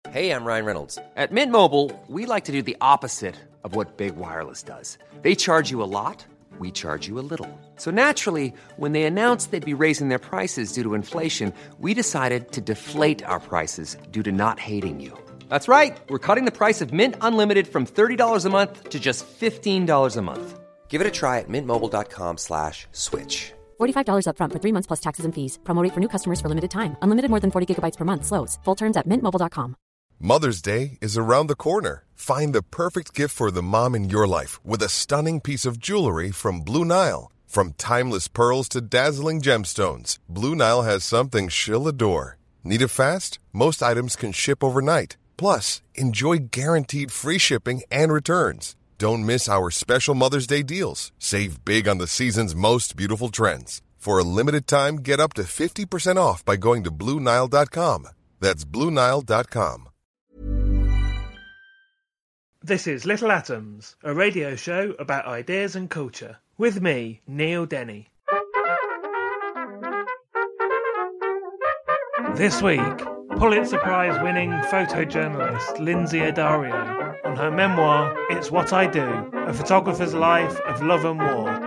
Hey, I'm Ryan Reynolds. At Mint Mobile, we like to do the opposite of what Big Wireless does. They charge you a lot, we charge you a little. So naturally, when they announced they'd be raising their prices due to inflation, we decided to deflate our prices due to not hating you. That's right. We're cutting the price of Mint Unlimited from $30 a month to just $15 a month. Give it a try at mintmobile.com/switch. $45 up front for 3 months plus taxes and fees. Promo rate for new customers for limited time. Unlimited more than 40 gigabytes per month. Slows full terms at mintmobile.com. Mother's Day is around the corner. Find the perfect gift for the mom in your life with a stunning piece of jewelry from Blue Nile. From timeless pearls to dazzling gemstones, Blue Nile has something she'll adore. Need it fast? Most items can ship overnight. Plus, enjoy guaranteed free shipping and returns. Don't miss our special Mother's Day deals. Save big on the season's most beautiful trends. For a limited time, get up to 50% off by going to BlueNile.com. That's BlueNile.com. This is Little Atoms, a radio show about ideas and culture. With me, Neil Denny. This week, Pulitzer Prize-winning photojournalist Lindsay Addario on her memoir, It's What I Do, A Photographer's Life of Love and War.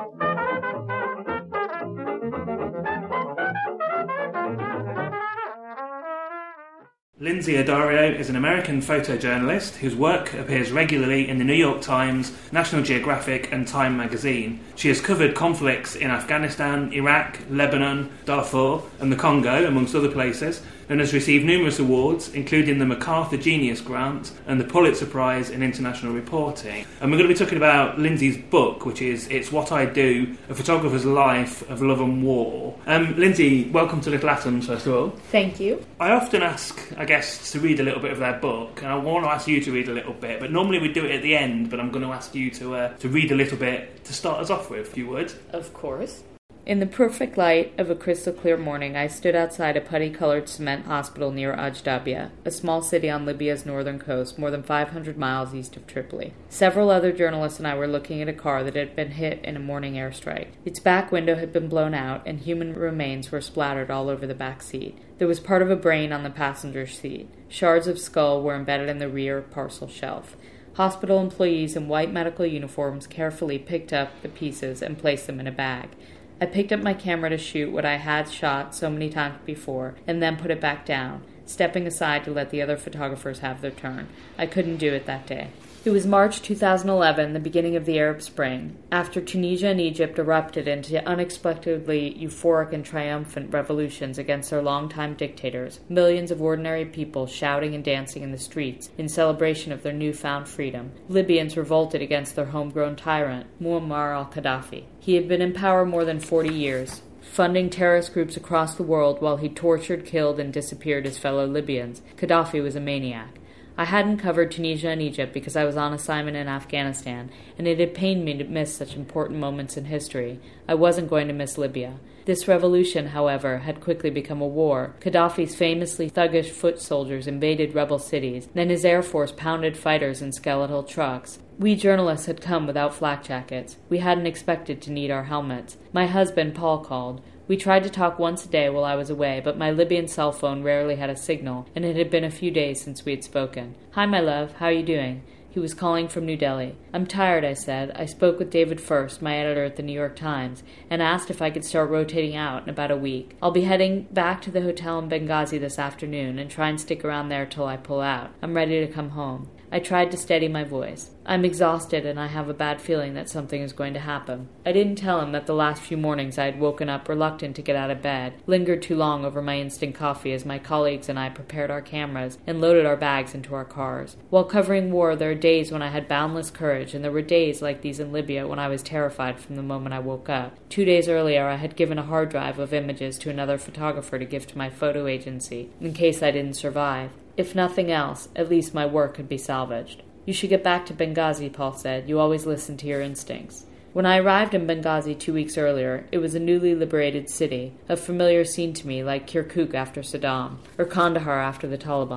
Lindsay Addario is an American photojournalist whose work appears regularly in the New York Times, National Geographic and Time magazine. She has covered conflicts in Afghanistan, Iraq, Lebanon, Darfur and the Congo, amongst other places, and has received numerous awards, including the MacArthur Genius Grant and the Pulitzer Prize in International Reporting. And we're going to be talking about Lindsay's book, which is It's What I Do, A Photographer's Life of Love and War. Lindsay, welcome to Little Atoms, first of all. Thank you. I often ask, I guess, to read a little bit of their book, and I want to ask you to read a little bit, but normally we do it at the end, but I'm going to ask you to read a little bit to start us off with, if you would. Of course. In the perfect light of a crystal-clear morning, I stood outside a putty-colored cement hospital near Ajdabiya, a small city on Libya's northern coast, more than 500 miles east of Tripoli. Several other journalists and I were looking at a car that had been hit in a morning airstrike. Its back window had been blown out, and human remains were splattered all over the back seat. There was part of a brain on the passenger seat. Shards of skull were embedded in the rear parcel shelf. Hospital employees in white medical uniforms carefully picked up the pieces and placed them in a bag. I picked up my camera to shoot what I had shot so many times before, and then put it back down, stepping aside to let the other photographers have their turn. I couldn't do it that day. It was March 2011, the beginning of the Arab Spring. After Tunisia and Egypt erupted into unexpectedly euphoric and triumphant revolutions against their longtime dictators, millions of ordinary people shouting and dancing in the streets in celebration of their newfound freedom, Libyans revolted against their homegrown tyrant, Muammar al-Gaddafi. He had been in power more than 40 years, funding terrorist groups across the world while he tortured, killed, and disappeared his fellow Libyans. Gaddafi was a maniac. I hadn't covered Tunisia and Egypt because I was on assignment in Afghanistan, and it had pained me to miss such important moments in history. I wasn't going to miss Libya. This revolution, however, had quickly become a war. Gaddafi's famously thuggish foot soldiers invaded rebel cities, then his air force pounded fighters in skeletal trucks. We journalists had come without flak jackets. We hadn't expected to need our helmets. My husband, Paul, called. We tried to talk once a day while I was away, but my Libyan cell phone rarely had a signal, and it had been a few days since we had spoken. "Hi, my love. How are you doing?" He was calling from New Delhi. "I'm tired," I said. I spoke with David First, my editor at the New York Times, and asked if I could start rotating out in about a week. I'll be heading back to the hotel in Benghazi this afternoon and try and stick around there till I pull out. I'm ready to come home. I tried to steady my voice. I'm exhausted, and I have a bad feeling that something is going to happen. I didn't tell him that the last few mornings I had woken up reluctant to get out of bed, lingered too long over my instant coffee as my colleagues and I prepared our cameras and loaded our bags into our cars. While covering war, there are days when I had boundless courage, and there were days like these in Libya when I was terrified from the moment I woke up. 2 days earlier, I had given a hard drive of images to another photographer to give to my photo agency, in case I didn't survive. If nothing else, at least my work could be salvaged. "You should get back to Benghazi," Paul said. "You always listen to your instincts." When I arrived in Benghazi 2 weeks earlier, it was a newly liberated city, a familiar scene to me like Kirkuk after Saddam, or Kandahar after the Taliban.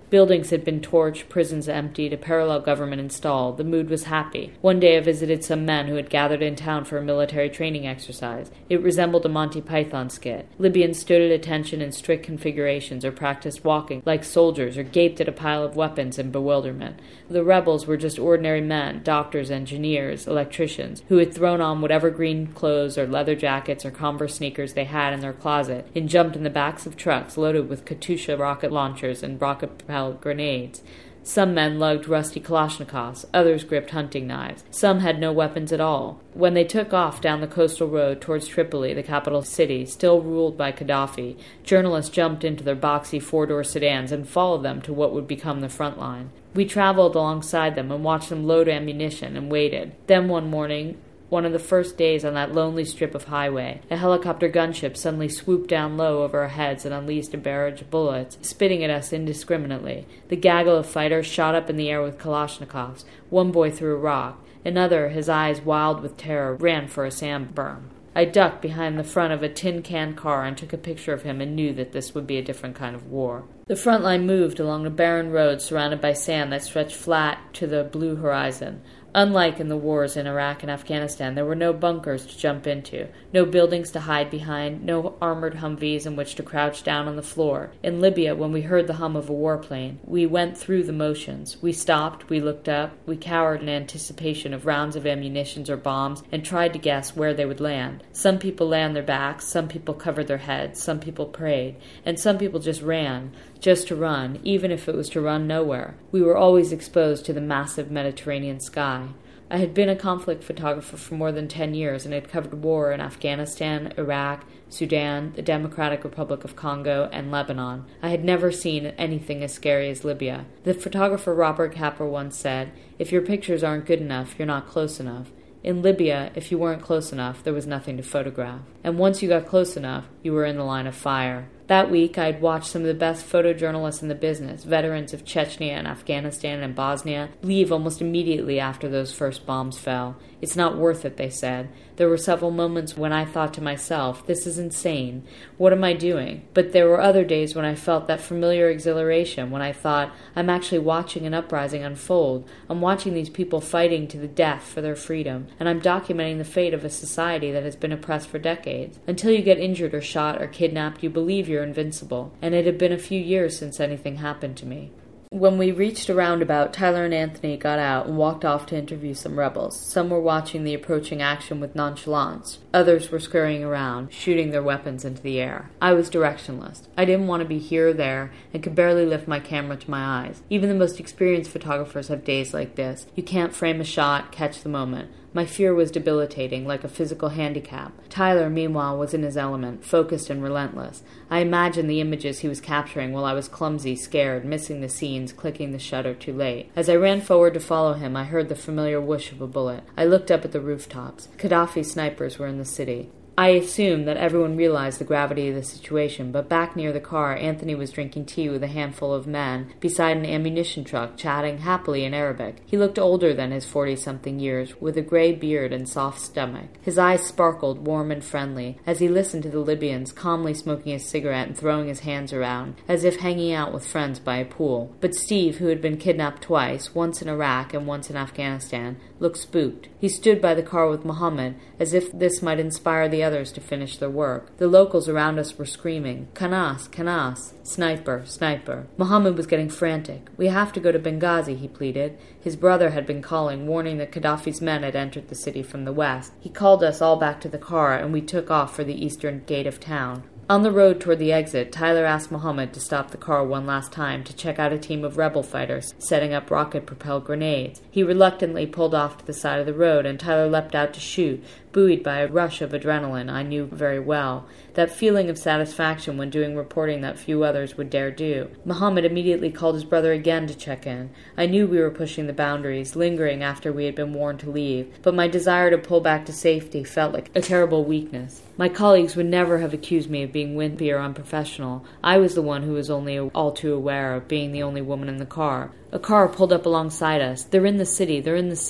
Buildings had been torched, prisons emptied, a parallel government installed. The mood was happy. One day I visited some men who had gathered in town for a military training exercise. It resembled a Monty Python skit. Libyans stood at attention in strict configurations, or practiced walking like soldiers, or gaped at a pile of weapons in bewilderment. The rebels were just ordinary men, doctors, engineers, electricians, who had thrown on whatever green clothes or leather jackets or Converse sneakers they had in their closet, and jumped in the backs of trucks loaded with Katyusha rocket launchers and rocket-propelled grenades. Some men lugged rusty Kalashnikovs, others gripped hunting knives. Some had no weapons at all. When they took off down the coastal road towards Tripoli, the capital city, still ruled by Gaddafi, journalists jumped into their boxy four-door sedans and followed them to what would become the front line. We traveled alongside them and watched them load ammunition and waited. Then one morning, one of the first days on that lonely strip of highway, a helicopter gunship suddenly swooped down low over our heads and unleashed a barrage of bullets, spitting at us indiscriminately. The gaggle of fighters shot up in the air with Kalashnikovs. One boy threw a rock. Another, his eyes wild with terror, ran for a sand berm. I ducked behind the front of a tin-can car and took a picture of him and knew that this would be a different kind of war. The front line moved along a barren road surrounded by sand that stretched flat to the blue horizon. Unlike in the wars in Iraq and Afghanistan, there were no bunkers to jump into, no buildings to hide behind, no armored Humvees in which to crouch down on the floor. In Libya, when we heard the hum of a warplane, we went through the motions. We stopped, we looked up, we cowered in anticipation of rounds of ammunition or bombs, and tried to guess where they would land. Some people lay on their backs, some people covered their heads, some people prayed, and some people just ran, just to run, even if it was to run nowhere. We were always exposed to the massive Mediterranean sky. I had been a conflict photographer for more than 10 years and had covered war in Afghanistan, Iraq, Sudan, the Democratic Republic of Congo, and Lebanon. I had never seen anything as scary as Libya. The photographer Robert Capper once said, "If your pictures aren't good enough, you're not close enough." In Libya, if you weren't close enough, there was nothing to photograph. And once you got close enough, you were in the line of fire. That week, I had watched some of the best photojournalists in the business, veterans of Chechnya and Afghanistan and Bosnia, leave almost immediately after those first bombs fell. It's not worth it, they said. There were several moments when I thought to myself, this is insane. What am I doing? But there were other days when I felt that familiar exhilaration, when I thought, I'm actually watching an uprising unfold. I'm watching these people fighting to the death for their freedom, and I'm documenting the fate of a society that has been oppressed for decades. Until you get injured or shot or kidnapped, you believe you're invincible, and it had been a few years since anything happened to me. When we reached a roundabout, Tyler and Anthony got out and walked off to interview some rebels. Some were watching the approaching action with nonchalance. Others were scurrying around, shooting their weapons into the air. I was directionless. I didn't want to be here or there, and could barely lift my camera to my eyes. Even the most experienced photographers have days like this. You can't frame a shot, catch the moment. My fear was debilitating, like a physical handicap. Tyler, meanwhile, was in his element, focused and relentless. I imagined the images he was capturing while I was clumsy, scared, missing the scenes, clicking the shutter too late. As I ran forward to follow him, I heard the familiar whoosh of a bullet. I looked up at the rooftops. Gaddafi snipers were in the city. I assumed that everyone realized the gravity of the situation, but back near the car, Anthony was drinking tea with a handful of men beside an ammunition truck, chatting happily in Arabic. He looked older than his 40-something years, with a gray beard and soft stomach. His eyes sparkled, warm and friendly, as he listened to the Libyans, calmly smoking his cigarette and throwing his hands around, as if hanging out with friends by a pool. But Steve, who had been kidnapped twice, once in Iraq and once in Afghanistan, looked spooked. He stood by the car with Mohammed, as if this might inspire the others to finish their work. The locals around us were screaming, "Kanas, Kanas, sniper, sniper." Mohammed was getting frantic. "We have to go to Benghazi," he pleaded. His brother had been calling, warning that Gaddafi's men had entered the city from the west. He called us all back to the car, and we took off for the eastern gate of town. On the road toward the exit, Tyler asked Mohammed to stop the car one last time to check out a team of rebel fighters setting up rocket-propelled grenades. He reluctantly pulled off to the side of the road, and Tyler leapt out to shoot, buoyed by a rush of adrenaline I knew very well, that feeling of satisfaction when doing reporting that few others would dare do. Mohammed immediately called his brother again to check in. I knew we were pushing the boundaries, lingering after we had been warned to leave, but my desire to pull back to safety felt like a terrible weakness. My colleagues would never have accused me of being wimpy or unprofessional. I was the one who was only all too aware of being the only woman in the car. A car pulled up alongside us. "They're in the city, they're in the city."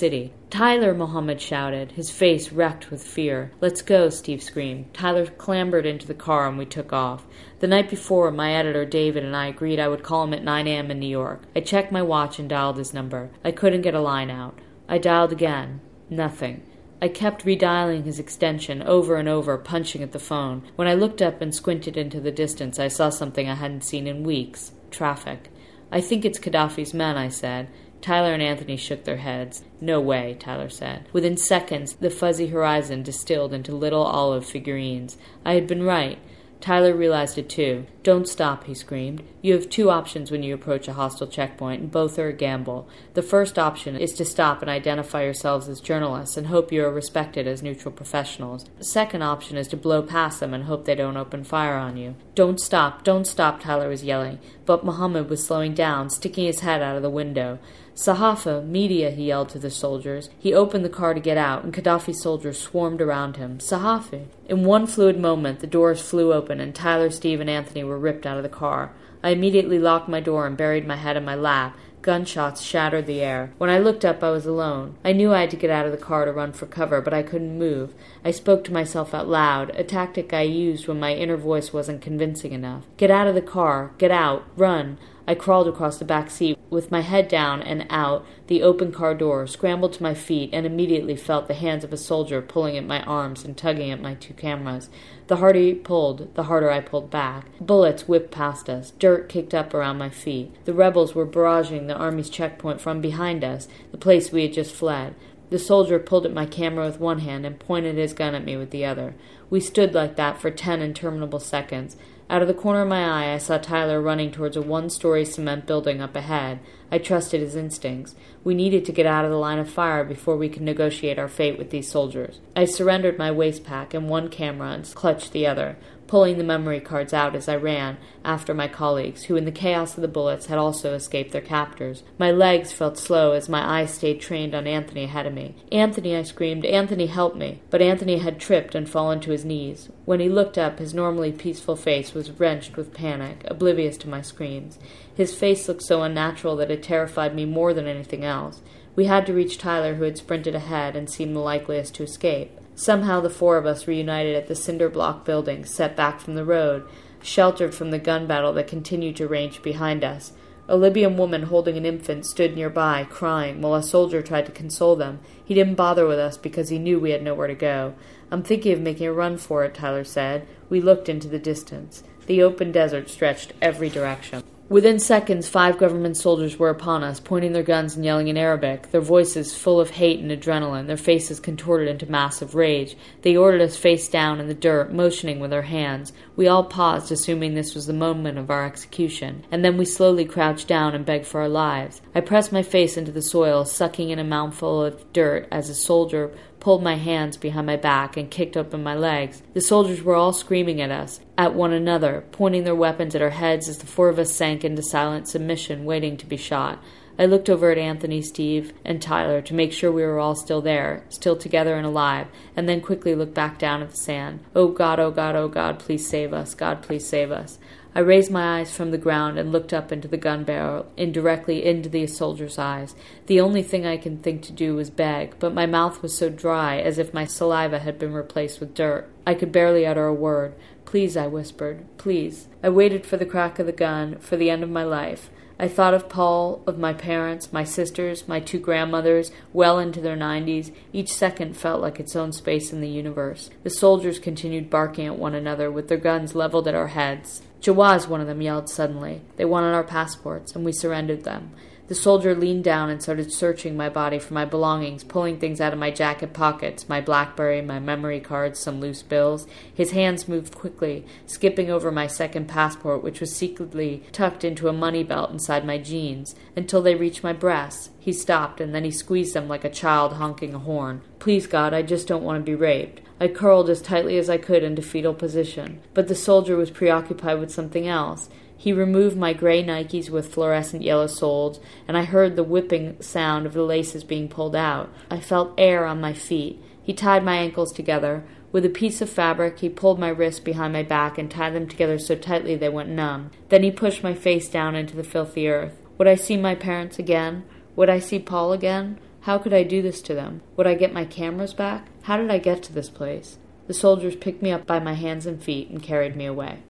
"Tyler!" Mohammed shouted, his face wrecked with fear. "Let's go," Steve screamed. Tyler clambered into the car and we took off. The night before, my editor, David, and I agreed I would call him at 9 a.m. in New York. I checked my watch and dialed his number. I couldn't get a line out. I dialed again. Nothing. I kept redialing his extension over and over, punching at the phone. When I looked up and squinted into the distance, I saw something I hadn't seen in weeks. Traffic. "I think it's Gaddafi's men," I said. Tyler and Anthony shook their heads. "No way," Tyler said. Within seconds, the fuzzy horizon distilled into little olive figurines. I had been right. Tyler realized it too. "Don't stop," he screamed. "You have two options when you approach a hostile checkpoint, and both are a gamble. The first option is to stop and identify yourselves as journalists and hope you are respected as neutral professionals. The second option is to blow past them and hope they don't open fire on you." Don't stop, Tyler was yelling, but Mohammed was slowing down, sticking his head out of the window. "Sahafa, media," he yelled to the soldiers. He opened the car to get out, and Gaddafi's soldiers swarmed around him. "Sahafi!" In one fluid moment, the doors flew open, and Tyler, Steve, and Anthony were ripped out of the car. I immediately locked my door and buried my head in my lap. Gunshots shattered the air. When I looked up, I was alone. I knew I had to get out of the car to run for cover, but I couldn't move. I spoke to myself out loud, a tactic I used when my inner voice wasn't convincing enough. "Get out of the car! Get out! Run!" I crawled across the back seat, with my head down and out the open car door, scrambled to my feet, and immediately felt the hands of a soldier pulling at my arms and tugging at my two cameras. The harder he pulled, the harder I pulled back. Bullets whipped past us. Dirt kicked up around my feet. The rebels were barraging the Army's checkpoint from behind us, the place we had just fled. The soldier pulled at my camera with one hand and pointed his gun at me with the other. We stood like that for 10 interminable seconds. Out of the corner of my eye, I saw Tyler running towards a one-story cement building up ahead. I trusted his instincts. We needed to get out of the line of fire before we could negotiate our fate with these soldiers. I surrendered my waist pack and one camera and clutched the other, pulling the memory cards out as I ran after my colleagues, who in the chaos of the bullets had also escaped their captors. My legs felt slow as my eyes stayed trained on Anthony ahead of me. "Anthony," I screamed. "Anthony, help me." But Anthony had tripped and fallen to his knees. When he looked up, his normally peaceful face was wrenched with panic, oblivious to my screams. His face looked so unnatural that it terrified me more than anything else. We had to reach Tyler, who had sprinted ahead and seemed the likeliest to escape. Somehow the four of us reunited at the cinder-block building, set back from the road, sheltered from the gun battle that continued to rage behind us. A Libyan woman holding an infant stood nearby, crying, while a soldier tried to console them. He didn't bother with us because he knew we had nowhere to go. "I'm thinking of making a run for it," Tyler said. We looked into the distance. The open desert stretched every direction. Within seconds, 5 government soldiers were upon us, pointing their guns and yelling in Arabic, their voices full of hate and adrenaline, their faces contorted into massive rage. They ordered us face down in the dirt, motioning with our hands. We all paused, assuming this was the moment of our execution, and then we slowly crouched down and begged for our lives. I pressed my face into the soil, sucking in a mouthful of dirt as a soldier pulled my hands behind my back and kicked open my legs. The soldiers were all screaming at us, at one another, pointing their weapons at our heads as the 4 of us sank into silent submission, waiting to be shot. I looked over at Anthony, Steve, and Tyler to make sure we were all still there, still together and alive, and then quickly looked back down at the sand. Oh God, oh God, oh God, please save us. God, please save us. I raised my eyes from the ground and looked up into the gun barrel, indirectly into the soldier's eyes. The only thing I could think to do was beg, but my mouth was so dry, as if my saliva had been replaced with dirt. I could barely utter a word. "Please," I whispered, "please." I waited for the crack of the gun, for the end of my life. I thought of Paul, of my parents, my sisters, my 2 grandmothers, well into their 90s. Each second felt like its own space in the universe. The soldiers continued barking at one another, with their guns leveled at our heads. "Jawaz," one of them yelled suddenly. They wanted our passports, and we surrendered them. The soldier leaned down and started searching my body for my belongings, pulling things out of my jacket pockets, my BlackBerry, my memory cards, some loose bills. His hands moved quickly, skipping over my second passport, which was secretly tucked into a money belt inside my jeans, until they reached my breasts. He stopped, and then he squeezed them like a child honking a horn. "Please, God, I just don't want to be raped." I curled as tightly as I could into fetal position, but the soldier was preoccupied with something else. He removed my gray Nikes with fluorescent yellow soles, and I heard the whipping sound of the laces being pulled out. I felt air on my feet. He tied my ankles together. With a piece of fabric, he pulled my wrists behind my back and tied them together so tightly they went numb. Then he pushed my face down into the filthy earth. Would I see my parents again? Would I see Paul again? How could I do this to them? Would I get my cameras back? How did I get to this place? The soldiers picked me up by my hands and feet and carried me away.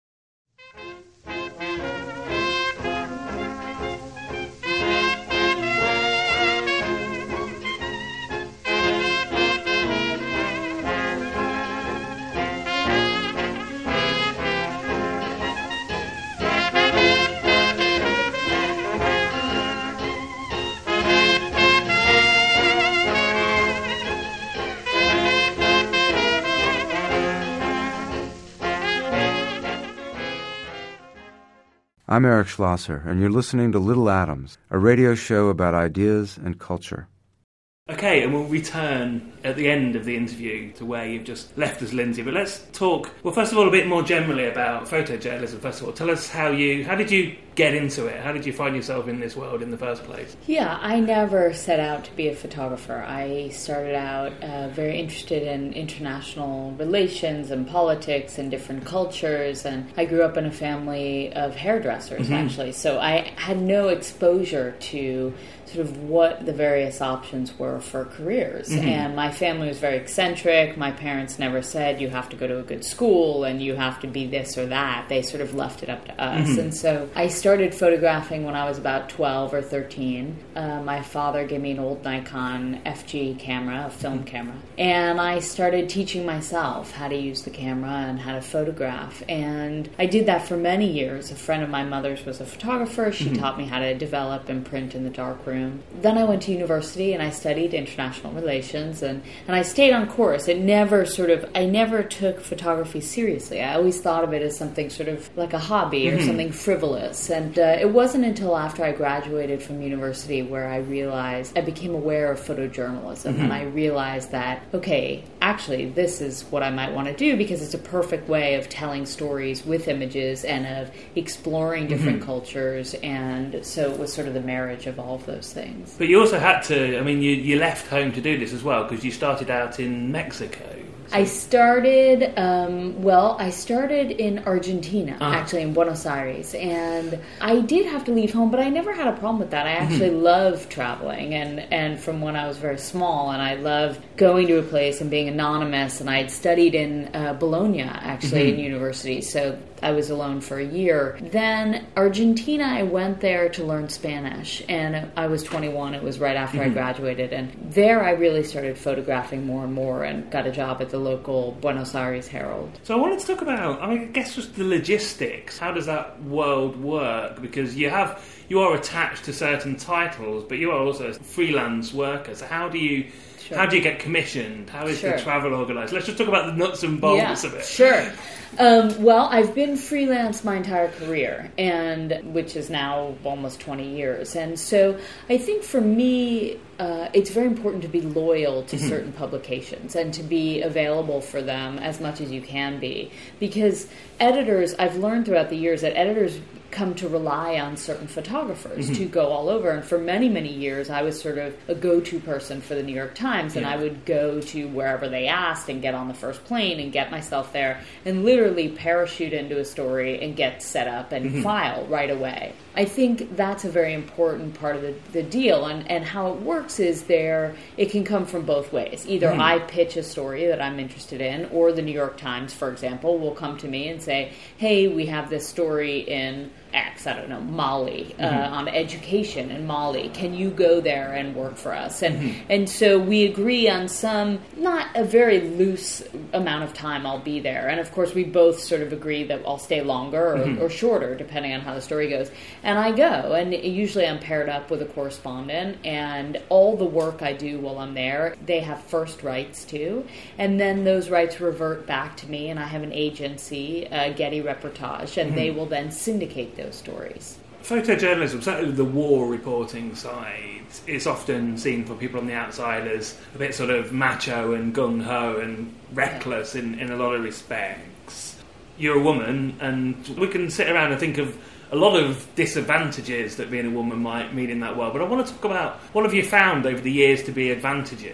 I'm Eric Schlosser, and you're listening to Little Atoms, a radio show about ideas and culture. Okay, and we'll return at the end of the interview to where you've just left us, Lindsay. But let's talk, well, first of all, a bit more generally about photojournalism. First of all, tell us how did you get into it? How did you find yourself in this world in the first place? Yeah, I never set out to be a photographer. I started out very interested in international relations and politics and different cultures, and I grew up in a family of hairdressers, actually. So I had no exposure to sort of what the various options were for careers. And my family was very eccentric. My parents never said you have to go to a good school and you have to be this or that. They sort of left it up to us. And so I started photographing when I was about 12 or 13. My father gave me an old Nikon FG camera, a film camera. And I started teaching myself how to use the camera and how to photograph. And I did that for many years. A friend of my mother's was a photographer. She taught me how to develop and print in the darkroom. Then I went to university and I studied international relations, and I stayed on course. I never took photography seriously. I always thought of it as something sort of like a hobby or something frivolous. And it wasn't until after I graduated from university where I became aware of photojournalism, and I realized that, okay, actually this is what I might want to do, because it's a perfect way of telling stories with images and of exploring different cultures. And so it was sort of the marriage of all of those things. But you also had to, I mean, you left home to do this as well, because you started out in Mexico. So. I started in Argentina, actually in Buenos Aires, and I did have to leave home, but I never had a problem with that. I actually love traveling, and from when I was very small, and I loved going to a place and being anonymous, and I'd studied in Bologna, actually, in university, so I was alone for a year. Then Argentina, I went there to learn Spanish, and I was 21. It was right after I graduated, and there I really started photographing more and more and got a job at the local Buenos Aires Herald. So I wanted to talk about, I guess just the logistics. How does that world work? Because you are attached to certain titles, but you are also a freelance worker. So how do you get commissioned? How is the travel organised? Let's just talk about the nuts and bolts of it. Sure. Well, I've been freelance my entire career, which is now almost 20 years. And so I think for me, it's very important to be loyal to certain publications and to be available for them as much as you can be. Because editors, I've learned throughout the years that editors come to rely on certain photographers to go all over. And for many, many years, I was sort of a go-to person for the New York Times, and I would go to wherever they asked and get on the first plane and get myself there and literally parachute into a story and get set up and file right away. I think that's a very important part of the deal, and how it works is it can come from both ways. Either I pitch a story that I'm interested in, or the New York Times, for example, will come to me and say, hey, we have this story in X, I don't know, Mali, on education in Mali. Can you go there and work for us? And so we agree on some, not a very loose amount of time I'll be there. And of course we both sort of agree that I'll stay longer or shorter, depending on how the story goes. And I go, and usually I'm paired up with a correspondent, and all the work I do while I'm there, they have first rights to, and then those rights revert back to me, and I have an agency, Getty Reportage, and they will then syndicate those stories. Photojournalism, certainly the war reporting side, it's often seen for people on the outside as a bit sort of macho and gung-ho and reckless in a lot of respects. You're a woman, and we can sit around and think of a lot of disadvantages that being a woman might mean in that world, but I want to talk about what have you found over the years to be advantages?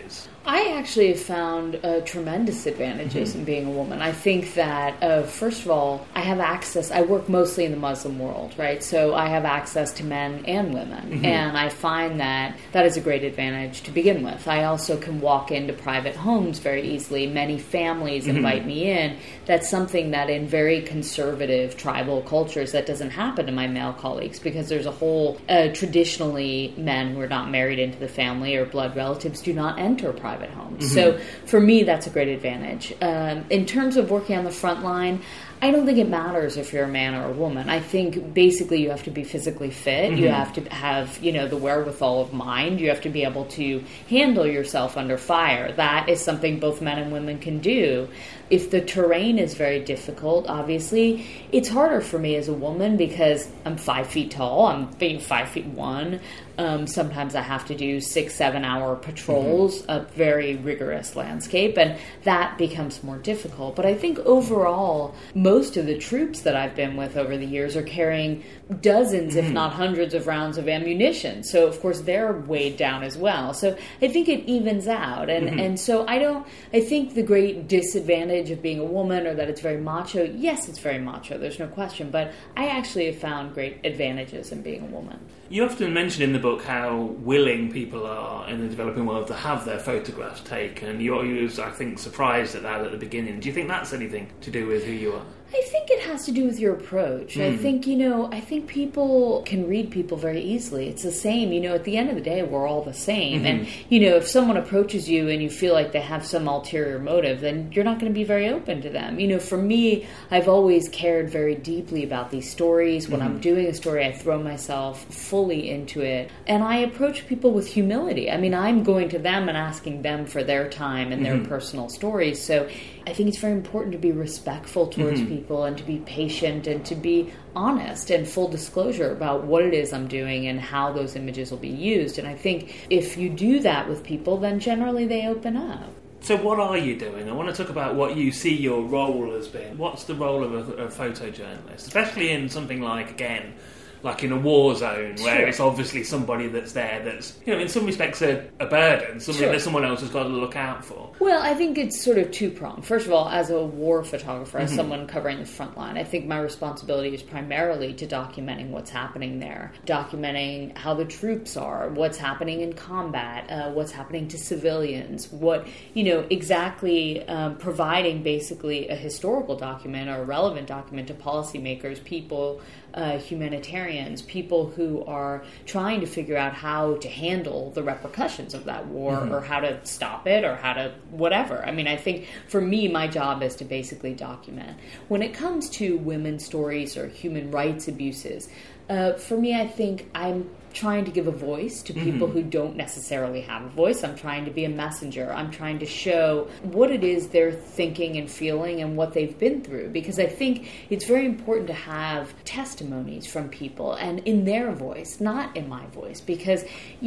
I actually have found tremendous advantages in being a woman. I think that, first of all, I have access. I work mostly in the Muslim world, right? So I have access to men and women. And I find that is a great advantage to begin with. I also can walk into private homes very easily. Many families invite me in. That's something that in very conservative tribal cultures that doesn't happen to my male colleagues, because there's a whole, traditionally, men who are not married into the family or blood relatives do not enter private homes. So for me, that's a great advantage. In terms of working on the front line, I don't think it matters if you're a man or a woman. I think basically you have to be physically fit. You have to have, the wherewithal of mind. You have to be able to handle yourself under fire. That is something both men and women can do. If the terrain is very difficult, obviously, it's harder for me as a woman because I'm 5 feet tall. I'm 5'1". Sometimes I have to do 6-7 hour patrols, a very rigorous landscape, and that becomes more difficult. But I think overall, most of the troops that I've been with over the years are carrying dozens, if not hundreds of rounds of ammunition. So, of course, they're weighed down as well. So I think it evens out. And so I think the great disadvantage of being a woman, or that it's very macho, yes, it's very macho, there's no question. But I actually have found great advantages in being a woman. You often mention in the book how willing people are in the developing world to have their photographs taken. You're always, I think, surprised at that at the beginning. Do you think that's anything to do with who you are? I think it has to do with your approach. I think, I think people can read people very easily. It's the same, at the end of the day, we're all the same. And, if someone approaches you and you feel like they have some ulterior motive, then you're not going to be very open to them. For me, I've always cared very deeply about these stories. When I'm doing a story, I throw myself fully into it. And I approach people with humility. I mean, I'm going to them and asking them for their time and their personal stories. So I think it's very important to be respectful towards people and to be patient and to be honest and full disclosure about what it is I'm doing and how those images will be used. And I think if you do that with people, then generally they open up. So what are you doing? I want to talk about what you see your role as being. What's the role of a photojournalist, especially in something like in a war zone where it's obviously somebody that's there that's, in some respects a burden, something that someone else has got to look out for. Well, I think it's sort of two-pronged. First of all, as a war photographer, as someone covering the front line, I think my responsibility is primarily to documenting what's happening there, documenting how the troops are, what's happening in combat, what's happening to civilians, what, exactly providing basically a historical document or a relevant document to policymakers, people, humanitarians, people who are trying to figure out how to handle the repercussions of that war or how to stop it or how to whatever. I mean, I think for me, my job is to basically document. When it comes to women's stories or human rights abuses, for me, I think I'm trying to give a voice to people who don't necessarily have a voice. I'm trying to be a messenger. I'm trying to show what it is they're thinking and feeling and what they've been through, because I think it's very important to have testimonies from people and in their voice, not in my voice, because,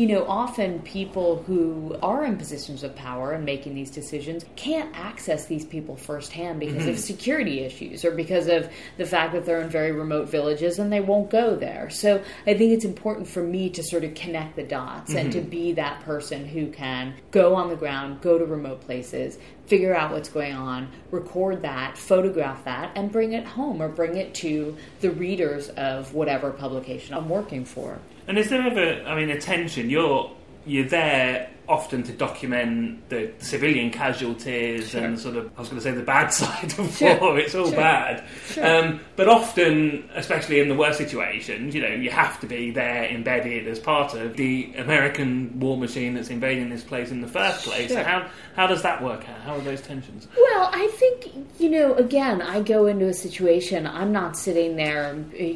often people who are in positions of power and making these decisions can't access these people firsthand because of security issues or because of the fact that they're in very remote villages and they won't go there. So I think it's important for me to sort of connect the dots and to be that person who can go on the ground, go to remote places, figure out what's going on, record that, photograph that, and bring it home or bring it to the readers of whatever publication I'm working for. And is there ever, a tension? You're there often to document the civilian casualties and sort of, I was going to say the bad side of war, it's all bad. But often, especially in the worst situations, you have to be there embedded as part of the American war machine that's invading this place in the first place. So how does that work out? How are those tensions? Well, I think, again, I go into a situation, I'm not sitting there,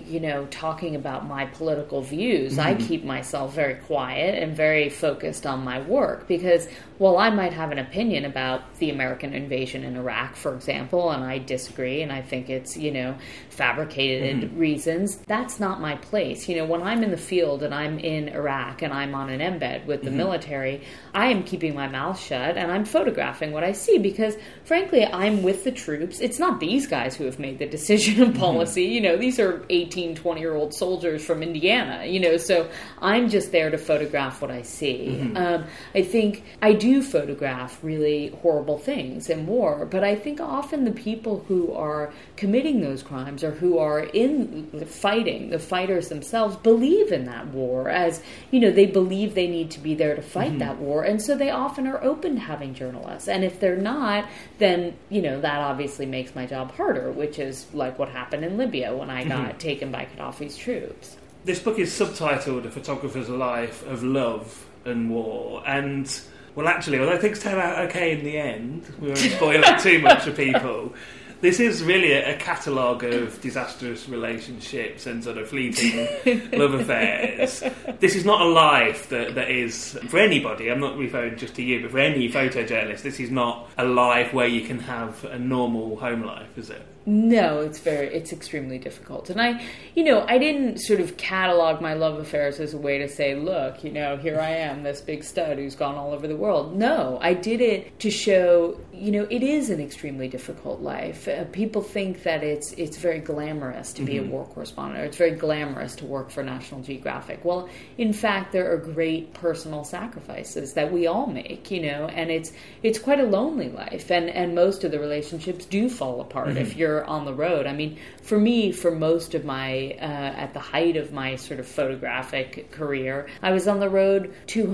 talking about my political views. I keep myself very quiet and very focused on my work. Because while I might have an opinion about the American invasion in Iraq, for example, and I disagree and I think it's, fabricated reasons, that's not my place. When I'm in the field and I'm in Iraq and I'm on an embed with the military, I am keeping my mouth shut and I'm photographing what I see because, frankly, I'm with the troops. It's not these guys who have made the decision of policy. These are 18, 20-year-old soldiers from Indiana, so I'm just there to photograph what I see. I think I do photograph really horrible things and war, but I think often the people who are committing those crimes or who are in the fighting, the fighters themselves, believe in that war, as, you know, they believe they need to be there to fight that war, and so they often are open to having journalists. And if they're not, then, you know, that obviously makes my job harder, which is like what happened in Libya when I got taken by Gaddafi's troops. This book is subtitled A Photographer's Life of Love and War, and, well, actually, although things turn out okay in the end, we won't spoil it too much for people, this is really a catalogue of disastrous relationships and sort of fleeting love affairs. This is not a life that is, for anybody, I'm not referring just to you, but for any photojournalist, this is not a life where you can have a normal home life, is it? No, it's extremely difficult. And I didn't sort of catalog my love affairs as a way to say, look, you know, here I am, this big stud who's gone all over the world. No, I did it to show, you know, it is an extremely difficult life. People think that it's very glamorous to be a war correspondent, or it's very glamorous to work for National Geographic. Well, in fact, there are great personal sacrifices that we all make, you know, and it's quite a lonely life. And most of the relationships do fall apart if you're on the road. I mean, for me, for most of my, at the height of my sort of photographic career, I was on the road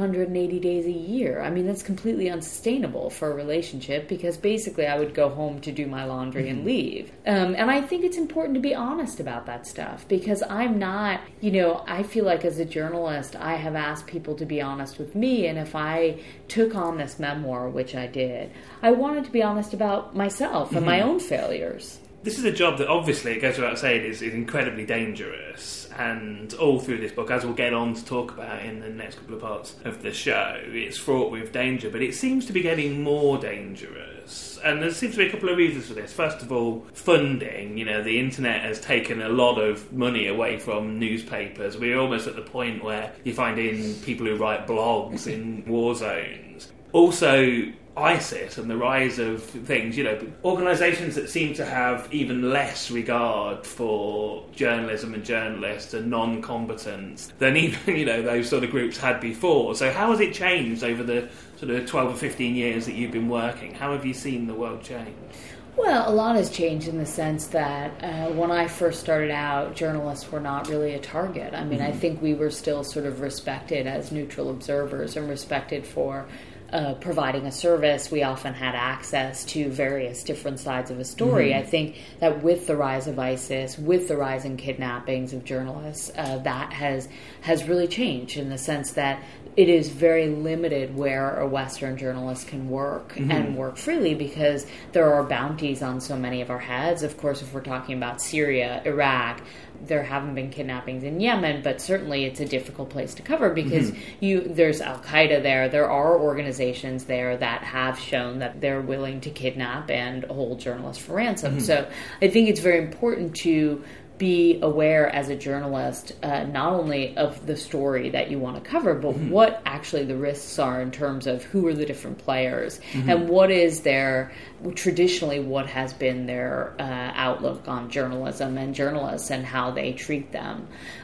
280 days a year. I mean, that's completely unsustainable for a relationship, because basically I would go home to do my laundry and leave. And I think it's important to be honest about that stuff, because I'm not, you know, I feel like as a journalist, I have asked people to be honest with me, and if I took on this memoir, which I did, I wanted to be honest about myself and my own failures. This is a job that, obviously, it goes without saying, is incredibly dangerous. And all through this book, as we'll get on to talk about in the next couple of parts of the show, it's fraught with danger. But it seems to be getting more dangerous. And there seems to be a couple of reasons for this. First of all, funding. You know, the internet has taken a lot of money away from newspapers. We're almost at the point where you're finding people who write blogs in war zones. Also, ISIS and the rise of things, you know, organisations that seem to have even less regard for journalism and journalists and non-combatants than even, you know, those sort of groups had before. So how has it changed over the sort of 12 or 15 years that you've been working? How have you seen the world change? Well, a lot has changed in the sense that when I first started out, journalists were not really a target. I mean, I think we were still sort of respected as neutral observers and respected for providing a service. We often had access to various different sides of a story. I think that with the rise of ISIS, with the rise in kidnappings of journalists, that has really changed in the sense that it is very limited where a Western journalist can work and work freely, because there are bounties on so many of our heads. Of course, if we're talking about Syria, Iraq, there haven't been kidnappings in Yemen, but certainly it's a difficult place to cover because there's Al-Qaeda there. There are organizations there that have shown that they're willing to kidnap and hold journalists for ransom. So I think it's very important to be aware as a journalist, not only of the story that you want to cover, but what actually the risks are in terms of who are the different players and what is their, traditionally what has been their outlook on journalism and journalists and how they treat them.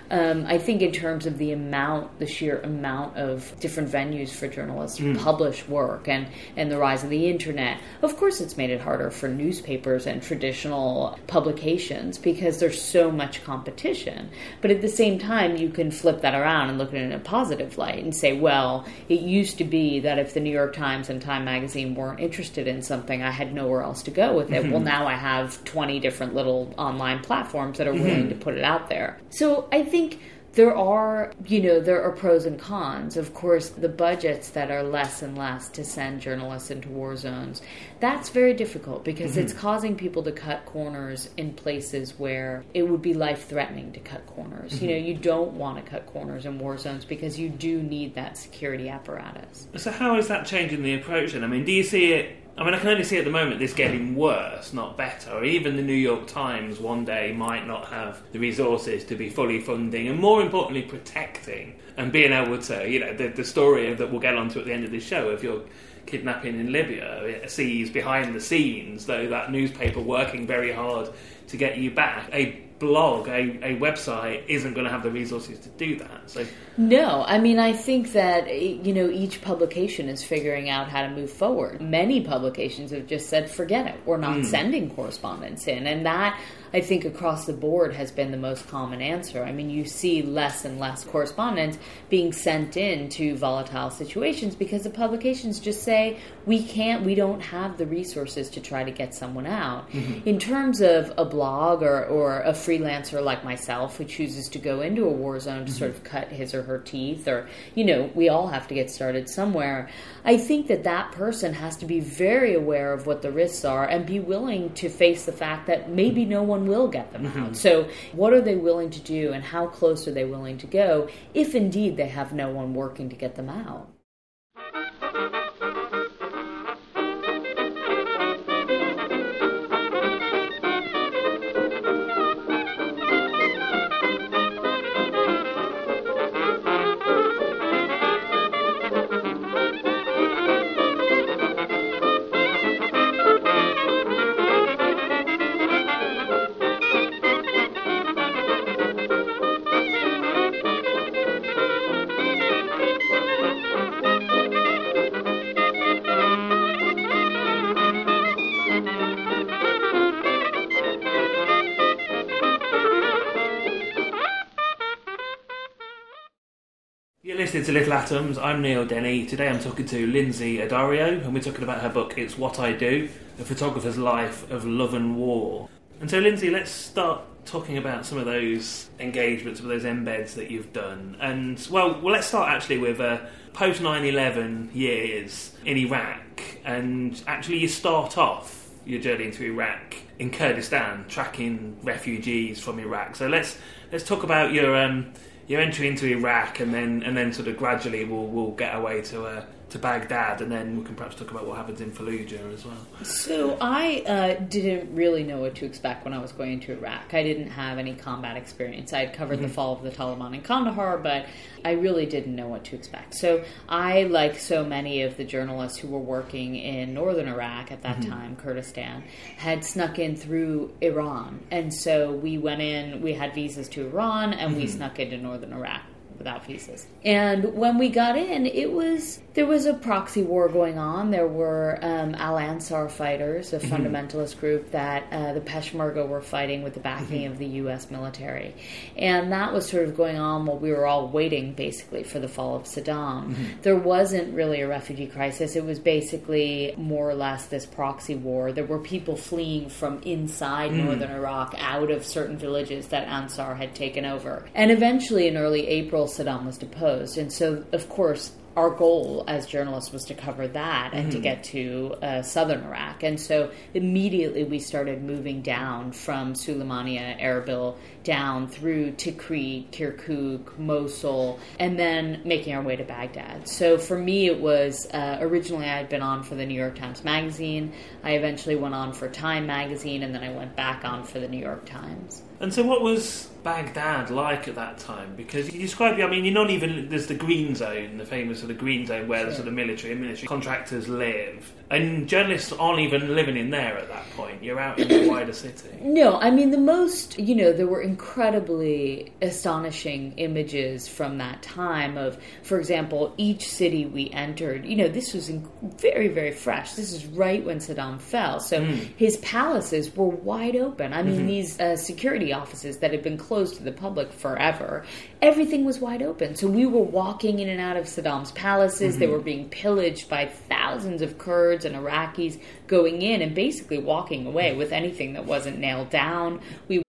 I think in terms of the sheer amount of different venues for journalists to publish work and the rise of the internet, of course it's made it harder for newspapers and traditional publications because there's so much competition. But at the same time, you can flip that around and look at it in a positive light and say, well, it used to be that if the New York Times and Time Magazine weren't interested in something, I had nowhere else to go with it. Well, now I have 20 different little online platforms that are willing to put it out there. So I think there are pros and cons. Of course, the budgets that are less and less to send journalists into war zones, that's very difficult because it's causing people to cut corners in places where it would be life-threatening to cut corners. You know, you don't want to cut corners in war zones because you do need that security apparatus. So how is that changing the approach then? I mean, do you see it... I mean, I can only see at the moment this getting worse, not better. Or even the New York Times one day might not have the resources to be fully funding and, more importantly, protecting and being able to, you know, the story that we'll get onto at the end of this show of your kidnapping in Libya, it sees behind the scenes, though, that newspaper working very hard to get you back. A blog, a website, isn't going to have the resources to do that. So no, I mean, I think that, each publication is figuring out how to move forward. Many publications have just said, forget it, we're not sending correspondence in. And that, I think, across the board has been the most common answer. I mean, you see less and less correspondence being sent in to volatile situations because the publications just say, we don't have the resources to try to get someone out. Mm-hmm. In terms of a blog or a freelancer like myself who chooses to go into a war zone to sort of cut his or her teeth, or, we all have to get started somewhere. I think that person has to be very aware of what the risks are and be willing to face the fact that maybe no one will get them out. So what are they willing to do, and how close are they willing to go if indeed they have no one working to get them out? You're listening to Little Atoms. I'm Neil Denny. Today I'm talking to Lindsay Addario, and we're talking about her book, It's What I Do, A Photographer's Life of Love and War. And so, Lindsay, let's start talking about some of those engagements, some of those embeds that you've done. And, well let's start actually with post 9/11 years in Iraq. And actually you start off your journey into Iraq in Kurdistan, tracking refugees from Iraq. So let's talk about your entry into Iraq, and then sort of gradually we'll get away to Baghdad, and then we can perhaps talk about what happens in Fallujah as well. So I didn't really know what to expect when I was going into Iraq. I didn't have any combat experience. I had covered the fall of the Taliban in Kandahar, but I really didn't know what to expect. So I, like so many of the journalists who were working in northern Iraq at that time, Kurdistan, had snuck in through Iran. And so we went in, we had visas to Iran, and we snuck into northern Iraq without visas. And when we got in, there was a proxy war going on. There were Al-Ansar fighters, a fundamentalist group that the Peshmerga were fighting with the backing of the U.S. military. And that was sort of going on while we were all waiting, basically, for the fall of Saddam. There wasn't really a refugee crisis. It was basically more or less this proxy war. There were people fleeing from inside northern Iraq out of certain villages that Ansar had taken over. And eventually, in early April, Saddam was deposed. And so, of course, our goal as journalists was to cover that and to get to southern Iraq. And so immediately we started moving down from Suleimania, Erbil, down through Tikrit, Kirkuk, Mosul, and then making our way to Baghdad. So for me, it was, originally I had been on for the New York Times Magazine. I eventually went on for Time Magazine, and then I went back on for the New York Times. And so what was Baghdad like at that time? Because you describe, I mean, you're not even, there's the green zone, the famous sort of green zone where the sort of military and military contractors live. And journalists aren't even living in there at that point. You're out in the wider city. No, I mean, the most, there were incredibly astonishing images from that time of, for example, each city we entered. This was very, very fresh. This is right when Saddam fell. So his palaces were wide open. I mean, these security offices that had been closed to the public forever, everything was wide open. So we were walking in and out of Saddam's palaces. They were being pillaged by thousands of Kurds and Iraqis going in and basically walking away with anything that wasn't nailed down.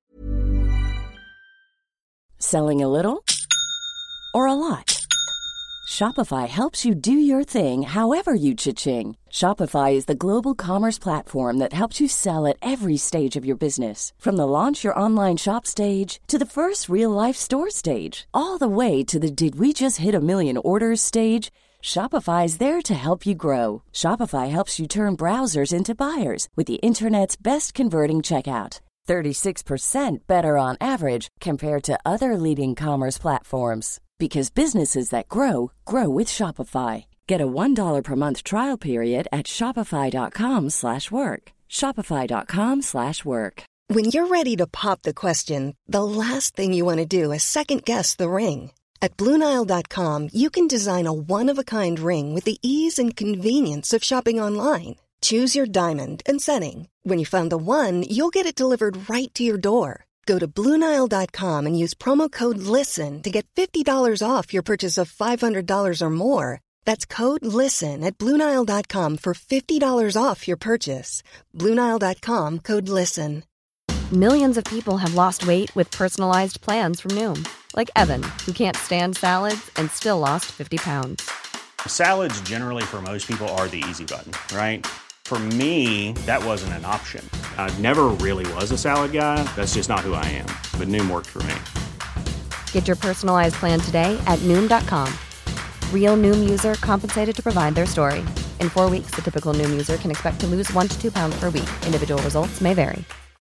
Selling a little or a lot? Shopify helps you do your thing however you cha-ching. Shopify is the global commerce platform that helps you sell at every stage of your business. From the launch your online shop stage to the first real-life store stage, all the way to the did we just hit a million orders stage. Shopify is there to help you grow. Shopify helps you turn browsers into buyers with the internet's best converting checkout. 36% better on average compared to other leading commerce platforms. Because businesses that grow, grow with Shopify. Get a $1 per month trial period at shopify.com/work. Shopify.com/work. When you're ready to pop the question, the last thing you want to do is second-guess the ring. At BlueNile.com, you can design a one-of-a-kind ring with the ease and convenience of shopping online. Choose your diamond and setting. When you find the one, you'll get it delivered right to your door. Go to BlueNile.com and use promo code LISTEN to get $50 off your purchase of $500 or more. That's code LISTEN at BlueNile.com for $50 off your purchase. BlueNile.com, code LISTEN. Millions of people have lost weight with personalized plans from Noom. Like Evan, who can't stand salads and still lost 50 pounds. Salads generally for most people are the easy button, right? For me, that wasn't an option. I never really was a salad guy. That's just not who I am. But Noom worked for me. Get your personalized plan today at Noom.com. Real Noom user compensated to provide their story. In 4 weeks, the typical Noom user can expect to lose 1 to 2 pounds per week. Individual results may vary.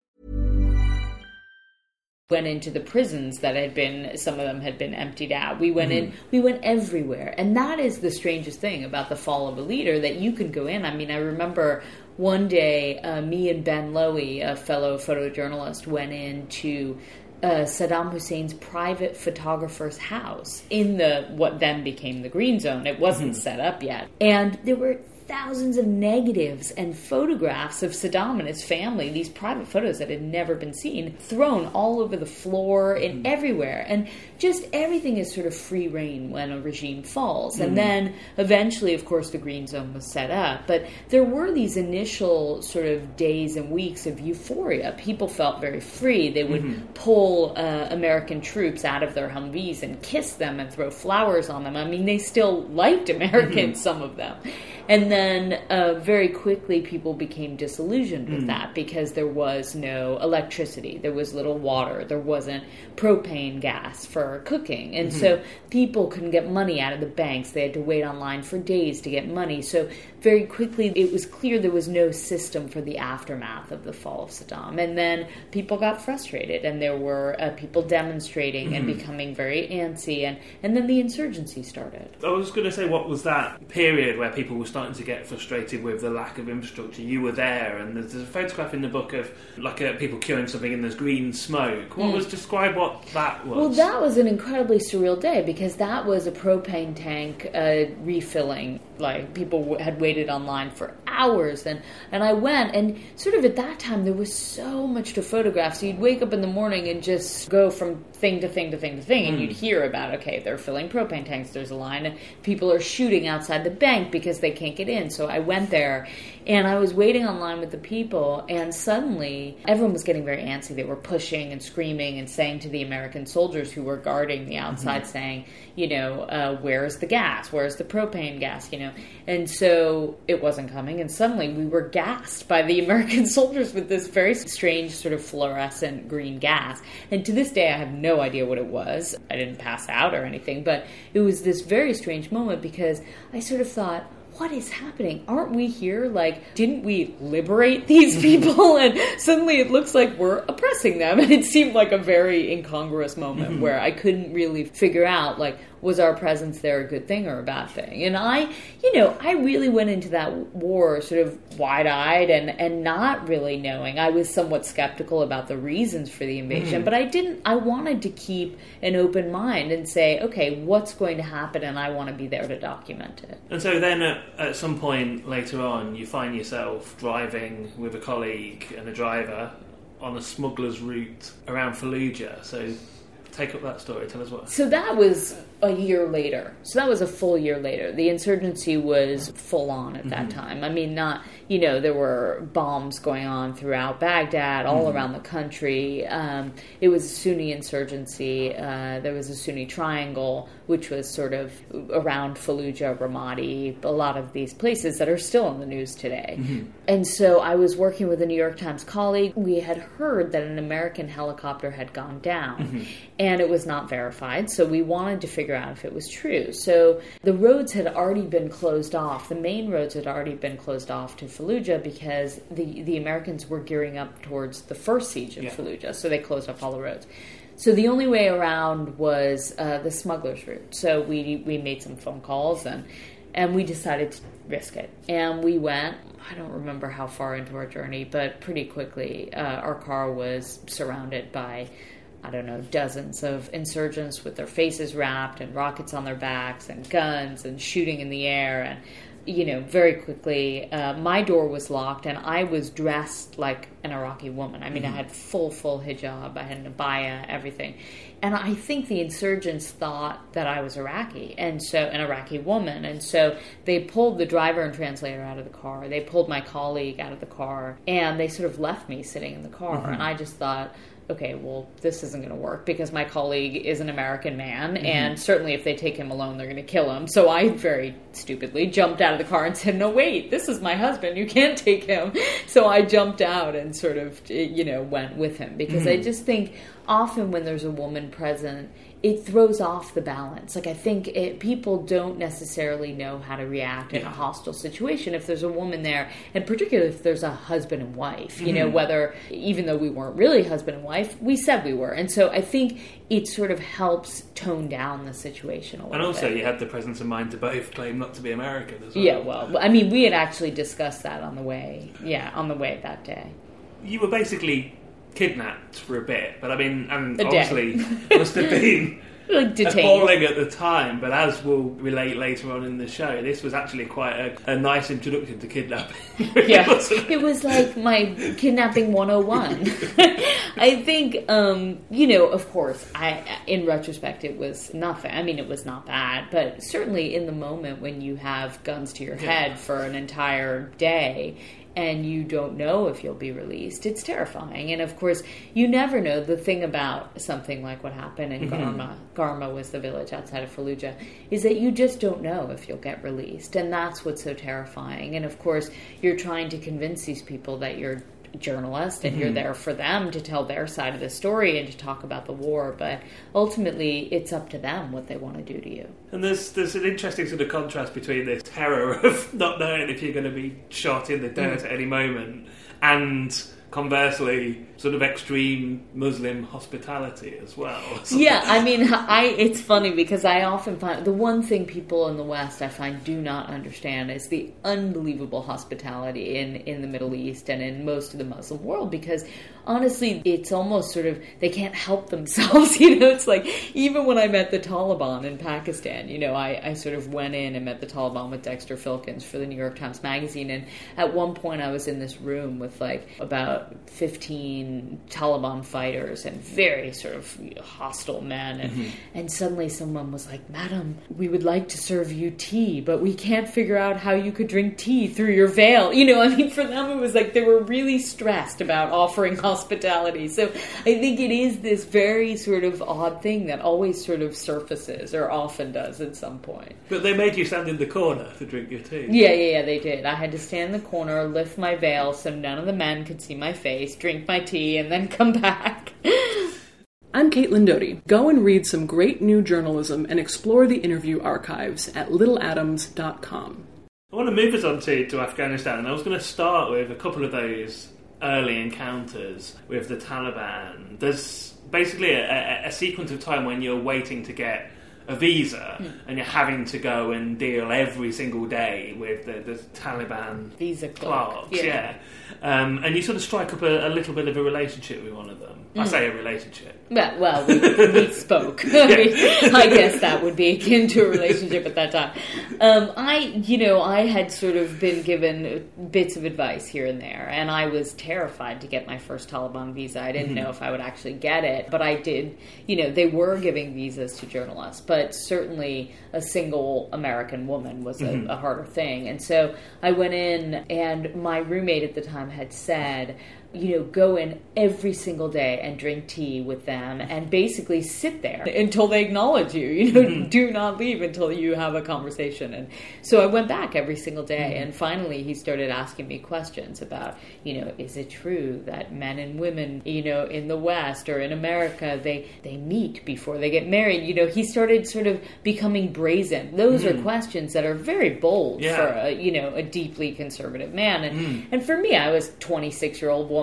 Went into the prisons that some of them had been emptied out. We went everywhere. And that is the strangest thing about the fall of a leader, that you can go in. I mean, I remember one day, me and Ben Lowy, a fellow photojournalist, went into Saddam Hussein's private photographer's house in what then became the Green Zone. It wasn't set up yet. And there were thousands of negatives and photographs of Saddam and his family, these private photos that had never been seen, thrown all over the floor and everywhere. And just everything is sort of free reign when a regime falls. And then eventually, of course, the Green Zone was set up. But there were these initial sort of days and weeks of euphoria. People felt very free. They would pull American troops out of their Humvees and kiss them and throw flowers on them. I mean, they still liked Americans, some of them. And then very quickly people became disillusioned with that, because there was no electricity, there was little water, there wasn't propane gas for cooking. And so people couldn't get money out of the banks. They had to wait online for days to get money. So very quickly it was clear there was no system for the aftermath of the fall of Saddam. And then people got frustrated, and there were people demonstrating and becoming very antsy. And then the insurgency started. I was going to say, what was that period where people were starting to get frustrated with the lack of infrastructure? You were there, and there's a photograph in the book of people queuing something and there's green smoke. Describe what that was? Well, that was an incredibly surreal day, because that was a propane tank refilling. Like, people had waited online for hours, and I went, and sort of at that time there was so much to photograph. So you'd wake up in the morning and just go from thing to thing to thing to thing, and you'd hear about, okay, they're filling propane tanks, there's a line, and people are shooting outside the bank because they can't get in. So I went there, and I was waiting online with the people, and suddenly everyone was getting very antsy. They were pushing and screaming and saying to the American soldiers who were guarding the outside, saying, where's the gas? Where's the propane gas? And so it wasn't coming, and suddenly we were gassed by the American soldiers with this very strange sort of fluorescent green gas. And to this day, I have no idea what it was. I didn't pass out or anything, but it was this very strange moment, because I sort of thought, what is happening? Aren't we here? Like, didn't we liberate these people? And suddenly it looks like we're oppressing them. And it seemed like a very incongruous moment where I couldn't really figure out, like, was our presence there a good thing or a bad thing? And I really went into that war sort of wide-eyed and not really knowing. I was somewhat skeptical about the reasons for the invasion, but I wanted to keep an open mind and say, okay, what's going to happen? And I want to be there to document it. And so then at some point later on, you find yourself driving with a colleague and a driver on a smuggler's route around Fallujah. So take up that story. Tell us what. So that was a year later. So that was a full year later. The insurgency was full on at that time. I mean, there were bombs going on throughout Baghdad, all around the country. It was a Sunni insurgency. There was a Sunni triangle, which was sort of around Fallujah, Ramadi, a lot of these places that are still on the news today. And so I was working with a New York Times colleague. We had heard that an American helicopter had gone down, and it was not verified. So we wanted to figure out if it was true. So the roads had already been closed off. The main roads had already been closed off to Fallujah, because the Americans were gearing up towards the first siege of Fallujah. So they closed off all the roads. So the only way around was the smuggler's route. So we made some phone calls, and And we decided to risk it. And we went, I don't remember how far into our journey, but pretty quickly our car was surrounded by, I don't know, dozens of insurgents with their faces wrapped and rockets on their backs and guns and shooting in the air. And, you know, very quickly, my door was locked and I was dressed like an Iraqi woman. I mean, I had full hijab, I had an abaya, everything. And I think the insurgents thought that I was Iraqi, and so an Iraqi woman. And so they pulled the driver and translator out of the car. They pulled my colleague out of the car, and they sort of left me sitting in the car. And I just thought, okay, well, this isn't going to work because my colleague is an American man, and certainly if they take him alone, they're going to kill him. So I very stupidly jumped out of the car and said, no, wait, this is my husband. You can't take him. So I jumped out and sort of, you know, went with him because I just think often when there's a woman present, it throws off the balance. Like, I think people don't necessarily know how to react in a hostile situation if there's a woman there, and particularly if there's a husband and wife, you know, whether, even though we weren't really husband and wife, we said we were. And so I think it sort of helps tone down the situation a little bit. And also you had the presence of mind to both claim not to be American as well. Yeah, well, I mean, we had actually discussed that on the way that day. You were basically kidnapped for a bit, but I mean, and obviously must have been like appalling at the time, but as we'll relate later on in the show, this was actually quite a nice introduction to kidnapping. Yeah, it was like my kidnapping 101. I think, you know, of course, in retrospect, it was nothing. I mean, it was not bad, but certainly in the moment when you have guns to your head for an entire day, and you don't know if you'll be released, it's terrifying. And of course, you never know. The thing about something like what happened in Garma was the village outside of Fallujah, is that you just don't know if you'll get released. And that's what's so terrifying. And of course, you're trying to convince these people that you're a journalist and you're there for them to tell their side of the story and to talk about the war, but ultimately it's up to them what they want to do to you. And there's an interesting sort of contrast between this terror of not knowing if you're going to be shot in the dirt at any moment and conversely sort of extreme Muslim hospitality as well. Yeah, I mean, it's funny because I often find the one thing people in the West I find do not understand is the unbelievable hospitality in the Middle East and in most of the Muslim world, because honestly, it's almost sort of, they can't help themselves, you know, it's like, even when I met the Taliban in Pakistan, you know, I sort of went in and met the Taliban with Dexter Filkins for the New York Times Magazine, and at one point I was in this room with like about 15 Taliban fighters and very sort of hostile men, and suddenly someone was like, "Madam, we would like to serve you tea, but we can't figure out how you could drink tea through your veil." You know, I mean, for them it was like they were really stressed about offering hospitality. So I think it is this very sort of odd thing that always sort of surfaces, or often does at some point. But they made you stand in the corner to drink your tea. Yeah, they did. I had to stand in the corner, lift my veil so none of the men could see my face, drink my tea, and then come back. I'm Caitlin Doty. Go and read some great new journalism and explore the interview archives at littleadams.com. I want to move us on to Afghanistan, and I was going to start with a couple of those early encounters with the Taliban. There's basically a sequence of time when you're waiting to get a visa and you're having to go and deal every single day with the Taliban visa clerks. Yeah. And you sort of strike up a little bit of a relationship with one of them. I say a relationship. Well, we spoke. I guess that would be akin to a relationship at that time. I had sort of been given bits of advice here and there, and I was terrified to get my first Taliban visa. I didn't know if I would actually get it, but I did. You know, they were giving visas to journalists, but certainly a single American woman was a harder thing. And so I went in, and my roommate at the time had said, you know, go in every single day and drink tea with them and basically sit there until they acknowledge you. You know, do not leave until you have a conversation. And so I went back every single day, and finally he started asking me questions about, you know, is it true that men and women, you know, in the West or in America, they meet before they get married? You know, he started sort of becoming brazen. Those are questions that are very bold for a deeply conservative man. And for me, I was a 26-year-old woman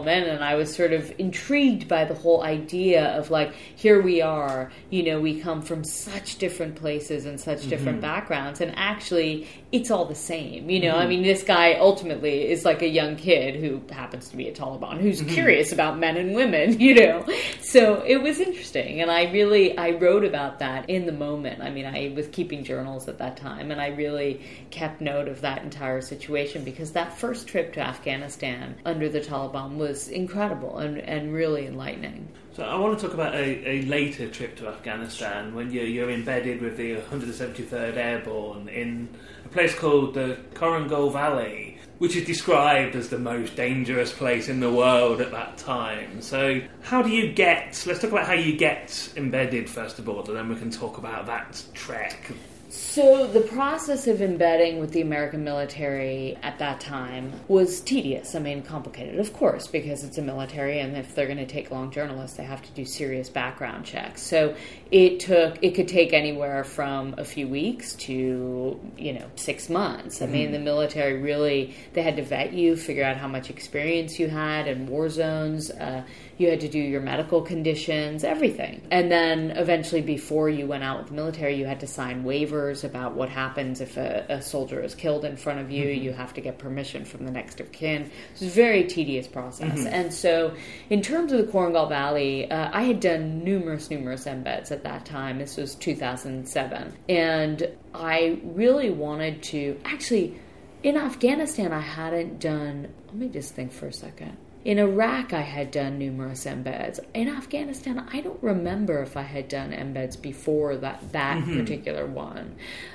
moment, and I was sort of intrigued by the whole idea of, like, here we are, you know, we come from such different places and such different backgrounds, and actually it's all the same, you know. I mean, this guy ultimately is like a young kid who happens to be a Taliban, who's curious about men and women, you know. So it was interesting, and I wrote about that in the moment. I mean, I was keeping journals at that time, and I really kept note of that entire situation, because that first trip to Afghanistan under the Taliban was incredible and really enlightening. So I want to talk about a later trip to Afghanistan when you're embedded with the 173rd Airborne in a place called the Korangal Valley, which is described as the most dangerous place in the world at that time. So how do you let's talk about how you get embedded first of all, and then we can talk about that trek. So the process of embedding with the American military at that time was tedious. I mean, complicated, of course, because it's a military, and if they're going to take along journalists, they have to do serious background checks. So it could take anywhere from a few weeks to, 6 months. I mean, the military really, they had to vet you, figure out how much experience you had in war zones. You had to do your medical conditions, everything. And then eventually, before you went out with the military, you had to sign waivers about what happens if a soldier is killed in front of you. You have to get permission from the next of kin. It's a very tedious process. And so in terms of the Korangal Valley, I had done numerous embeds at that time. This was 2007. And I really wanted to... Actually, in Afghanistan, I hadn't done... Let me just think for a second. In Iraq, I had done numerous embeds. In Afghanistan, I don't remember if I had done embeds before that particular one.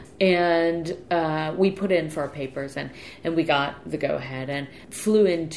And we put in for our papers, and we got the go-ahead, and went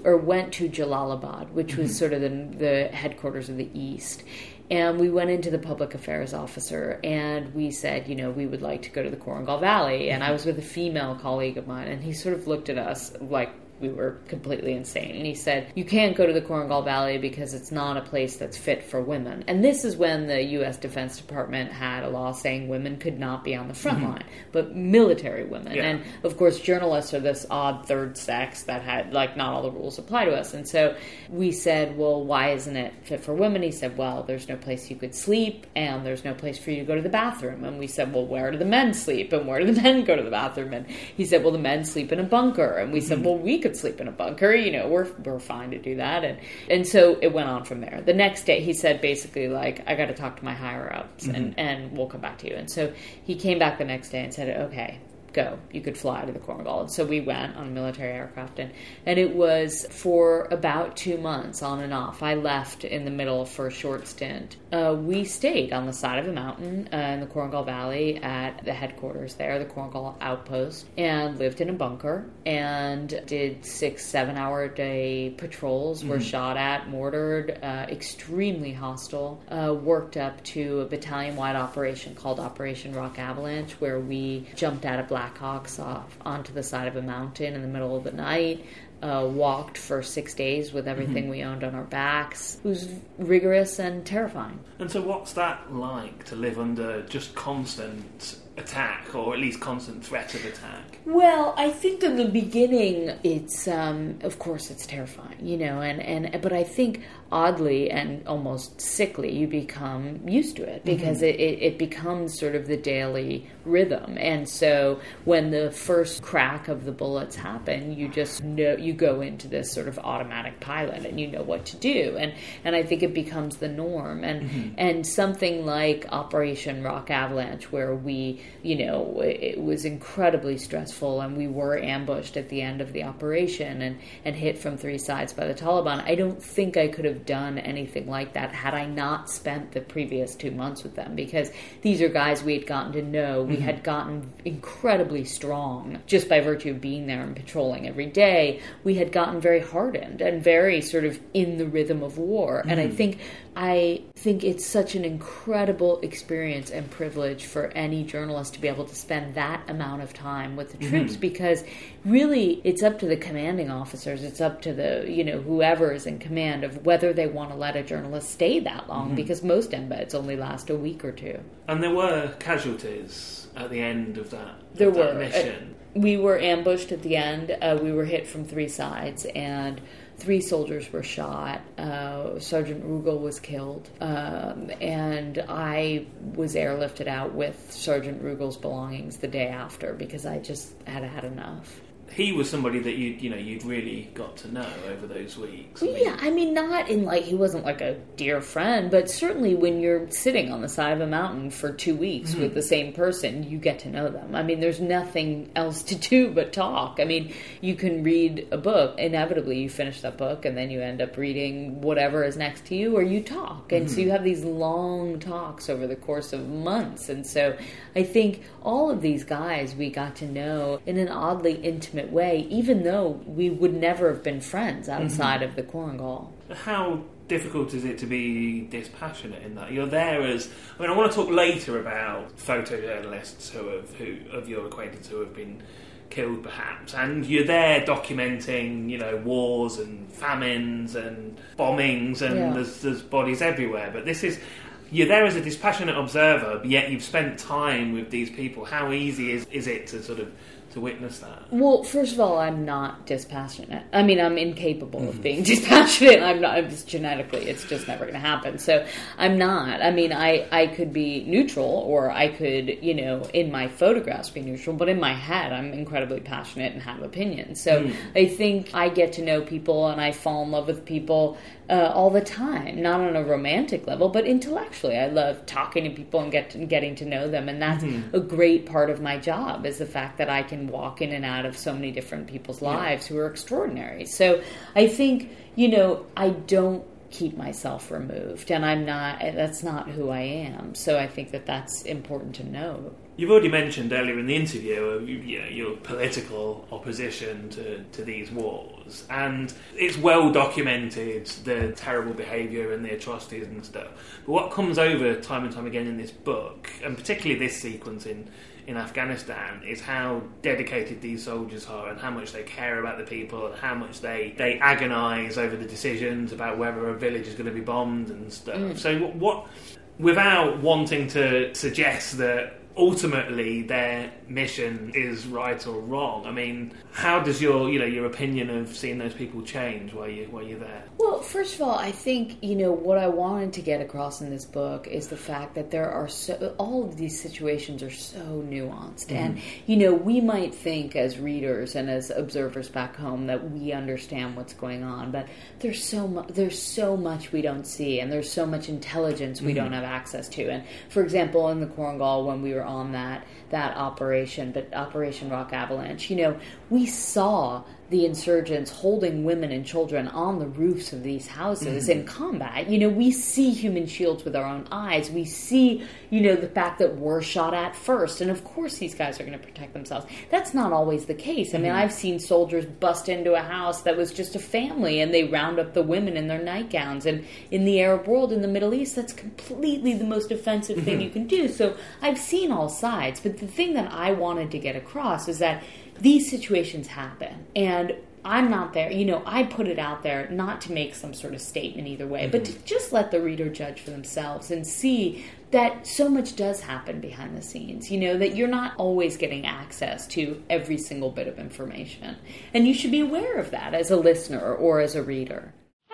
to Jalalabad, which was sort of the headquarters of the East. And we went into the public affairs officer, and we said, we would like to go to the Korangal Valley. And I was with a female colleague of mine, and he sort of looked at us like we were completely insane. And he said, you can't go to the Korangal Valley because it's not a place that's fit for women. And this is when the U.S. Defense Department had a law saying women could not be on the front line, but military women. Yeah. And, of course, journalists are this odd third sex that had, not all the rules apply to us. And so we said, well, why isn't it fit for women? He said, well, there's no place you could sleep, and there's no place for you to go to the bathroom. And we said, well, where do the men sleep? And where do the men go to the bathroom? And he said, well, the men sleep in a bunker. And we said, well, we could sleep in a bunker, we're fine to do that. And so it went on from there. The next day he said basically I got to talk to my higher ups and we'll come back to you. And so he came back the next day and said, okay, go. You could fly to the Korangal. And so we went on a military aircraft, and it was for about 2 months on and off. I left in the middle for a short stint. We stayed on the side of a mountain in the Korangal Valley at the headquarters there, the Korangal Outpost, and lived in a bunker and did 6-7 hour a day patrols, were shot at, mortared, extremely hostile, worked up to a battalion-wide operation called Operation Rock Avalanche, where we jumped out of Blackhawks off onto the side of a mountain in the middle of the night, walked for 6 days with everything we owned on our backs. It was rigorous and terrifying. And so what's that like, to live under just constant attack, or at least constant threat of attack? Well, I think in the beginning it's of course it's terrifying, but I think oddly and almost sickly you become used to it, because it becomes sort of the daily rhythm. And so when the first crack of the bullets happen, you just know, you go into this sort of automatic pilot and you know what to do, and I think it becomes the norm. And something like Operation Rock Avalanche, where we, it was incredibly stressful, and we were ambushed at the end of the operation and hit from 3 sides by the Taliban. I don't think I could have done anything like that had I not spent the previous 2 months with them, because these are guys we had gotten to know. We had gotten incredibly strong just by virtue of being there and patrolling every day. We had gotten very hardened and very sort of in the rhythm of war. And I think it's such an incredible experience and privilege for any journalist to be able to spend that amount of time with the troops, because really it's up to the commanding officers, it's up to the, whoever is in command of whether they want to let a journalist stay that long, because most embeds only last a week or two. And there were casualties at the end of that, there were were mission. We were ambushed at the end. We were hit from 3 sides, and 3 soldiers were shot. Sergeant Ruggles was killed. And I was airlifted out with Sergeant Ruggles' belongings the day after because I just had enough. He was somebody that you'd really got to know over those weeks. Not in he wasn't like a dear friend, but certainly when you're sitting on the side of a mountain for 2 weeks with the same person, you get to know them. There's nothing else to do but talk. You can read a book. Inevitably, you finish that book, and then you end up reading whatever is next to you, or you talk. And so you have these long talks over the course of months. And so I think all of these guys we got to know in an oddly intimate way, even though we would never have been friends outside of the Korengal. How difficult is it to be dispassionate in that? You're there as... I want to talk later about photojournalists who of your acquaintance who have been killed, perhaps, and you're there documenting, wars and famines and bombings, and there's bodies everywhere. But this is... You're there as a dispassionate observer, but yet you've spent time with these people. How easy is it to sort of to witness that? Well, first of all, I'm not dispassionate. I'm incapable of being dispassionate. I'm not. I'm just genetically, it's just never going to happen. So I'm not. I could be neutral, or I could, in my photographs be neutral, but in my head, I'm incredibly passionate and have opinions. So I think I get to know people, and I fall in love with people all the time, not on a romantic level, but intellectually. I love talking to people and getting to know them, and that's a great part of my job, is the fact that I can walk in and out of so many different people's lives who are extraordinary. So I think, I don't keep myself removed, and that's not who I am. So I think that's important to know. You've already mentioned earlier in the interview, your political opposition to these wars, and it's well documented, the terrible behaviour and the atrocities and stuff. But what comes over time and time again in this book, and particularly this sequence in Afghanistan, is how dedicated these soldiers are, and how much they care about the people, and how much they agonise over the decisions about whether a village is going to be bombed and stuff. So what, without wanting to suggest that ultimately their mission is right or wrong, how does your opinion of seeing those people change while you're there? Well, first of all, I think what I wanted to get across in this book is the fact that there are all of these situations are so nuanced, and we might think as readers and as observers back home that we understand what's going on, but there's so much we don't see, and there's so much intelligence we don't have access to. And for example, in the Korengal, when we were on that operation, but Operation Rock Avalanche, we saw the insurgents holding women and children on the roofs of these houses in combat. We see human shields with our own eyes. We see, the fact that we're shot at first. And of course these guys are going to protect themselves. That's not always the case. I've seen soldiers bust into a house that was just a family, and they round up the women in their nightgowns. And in the Arab world, in the Middle East, that's completely the most offensive thing you can do. So I've seen all sides. But the thing that I wanted to get across is that these situations happen, and I'm not there. I put it out there not to make some sort of statement either way, but to just let the reader judge for themselves and see that so much does happen behind the scenes, that you're not always getting access to every single bit of information. And you should be aware of that as a listener or as a reader.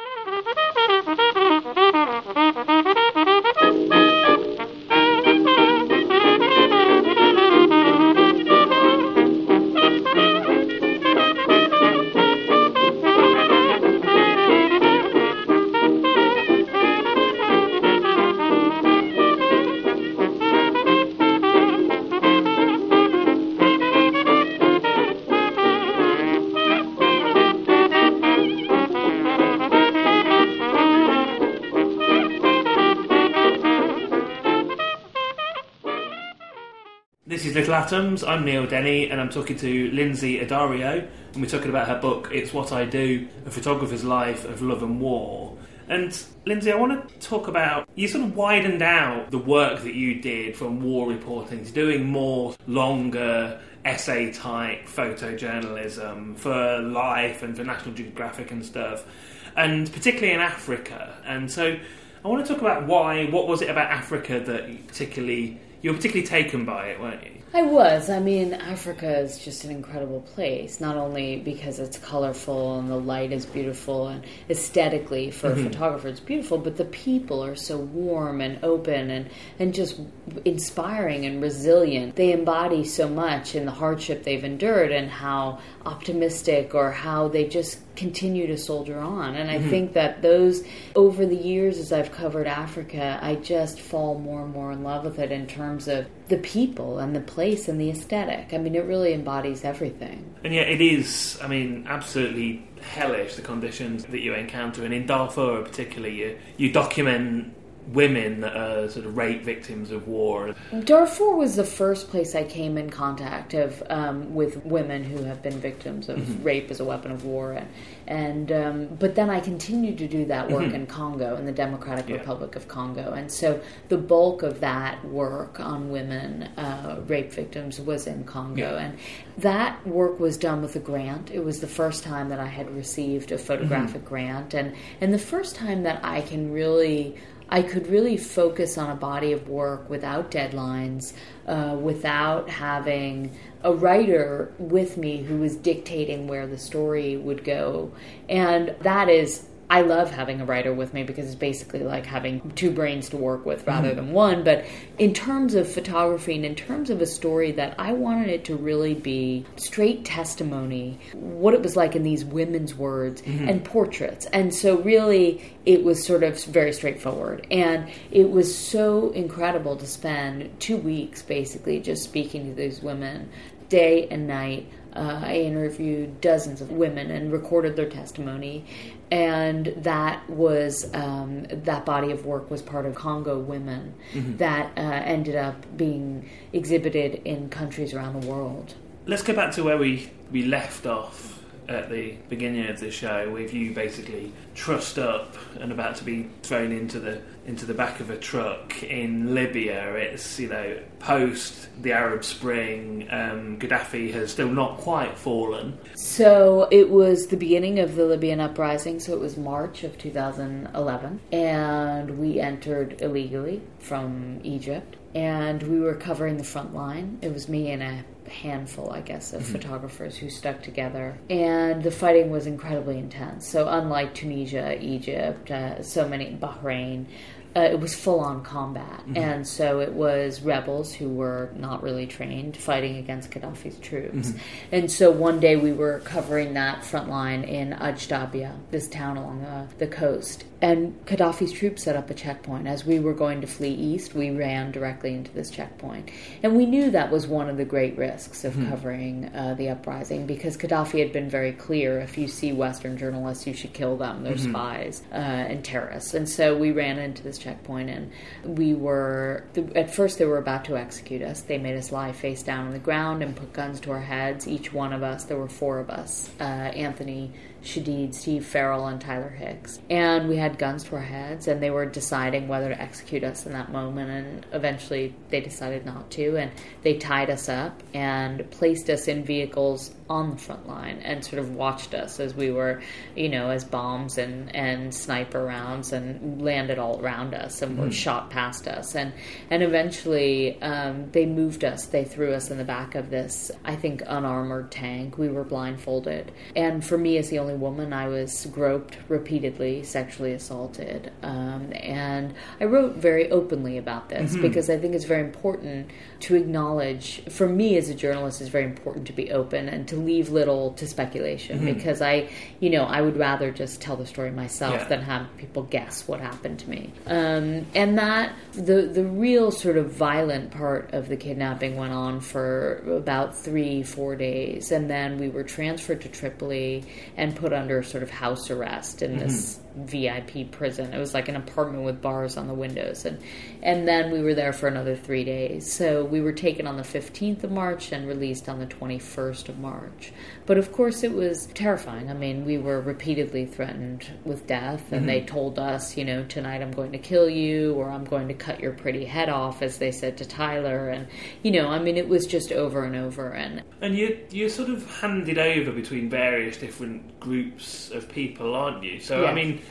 This is Little Atoms. I'm Neil Denny, and I'm talking to Lindsay Addario, and we're talking about her book, It's What I Do, A Photographer's Life of Love and War. And Lindsay, I want to talk about, you sort of widened out the work that you did from war reporting to doing more longer essay-type photojournalism for Life and for National Geographic and stuff, and particularly in Africa. And so I want to talk about what was it about Africa that particularly you were particularly taken by it, weren't you? I was. I mean, Africa is just an incredible place, not only because it's colorful and the light is beautiful and aesthetically for a photographer it's beautiful, but the people are so warm and open and just inspiring and resilient. They embody so much in the hardship they've endured and how optimistic or how they just continue to soldier on. And I think that those, over the years as I've covered Africa, I just fall more and more in love with it in terms of the people and the place and the aesthetic. I mean, it really embodies everything. And yet it is, I mean, absolutely hellish, the conditions that you encounter. And in Darfur particularly, you document women that are sort of rape victims of war. Darfur was the first place I came in contact with women who have been victims of rape as a weapon of war, but then I continued to do that work in Congo, in the Democratic Republic of Congo, and so the bulk of that work on women rape victims was in Congo, and that work was done with a grant. It was the first time that I had received a photographic grant, and the first time that I could really focus on a body of work without deadlines, without having a writer with me who was dictating where the story would go. And that is, I love having a writer with me because it's basically like having two brains to work with rather than one. But in terms of photography and in terms of a story that I wanted it to really be straight testimony, what it was like in these women's words and portraits. And so really it was sort of very straightforward. And it was so incredible to spend 2 weeks basically just speaking to these women day and night. I interviewed dozens of women and recorded their testimony, and that was that body of work was part of Congo Women that ended up being exhibited in countries around the world. Let's go back to where we left off at the beginning of the show, with you basically trussed up and about to be thrown into the back of a truck in Libya. It's, post the Arab Spring, Gaddafi has still not quite fallen. So it was the beginning of the Libyan uprising, so it was March of 2011, and we entered illegally from Egypt, and we were covering the front line. It was me and a handful, I guess, of photographers who stuck together. And the fighting was incredibly intense. So unlike Tunisia, Egypt, so many, Bahrain, it was full-on combat. And so it was rebels who were not really trained fighting against Gaddafi's troops. And so one day we were covering that front line in Ajdabia, this town along the coast. And Gaddafi's troops set up a checkpoint. As we were going to flee east, we ran directly into this checkpoint. And we knew that was one of the great risks of covering the uprising, because Gaddafi had been very clear, if you see Western journalists, you should kill them. They're spies and terrorists. And so we ran into this checkpoint, and we were, at first they were about to execute us. They made us lie face down on the ground and put guns to our heads. Each one of us, there were 4 of us, Anthony Shadid, Steve Farrell, and Tyler Hicks. And we had guns to our heads, and they were deciding whether to execute us in that moment, and eventually they decided not to, and they tied us up and placed us in vehicles on the front line and sort of watched us as we were, as bombs and sniper rounds and landed all around us and were shot past us. And eventually they moved us. They threw us in the back of this, I think, unarmored tank. We were blindfolded. And for me, as the only woman, I was groped repeatedly, sexually assaulted. And I wrote very openly about this because I think it's very important to acknowledge, for me as a journalist, it's very important to be open and to leave little to speculation, because I would rather just tell the story myself than have people guess what happened to me. And that the real sort of violent part of the kidnapping went on for about 3-4 days, and then we were transferred to Tripoli and put under sort of house arrest in this VIP prison. It was like an apartment with bars on the windows, and then we were there for another 3 days. So we were taken on the 15th of March and released on the 21st of March. But of course it was terrifying. I mean, we were repeatedly threatened with death, and they told us, tonight I'm going to kill you, or I'm going to cut your pretty head off, as they said to Tyler. And it was just over and over. And you're sort of handed over between various different groups of people, aren't you? So yeah. I mean, at the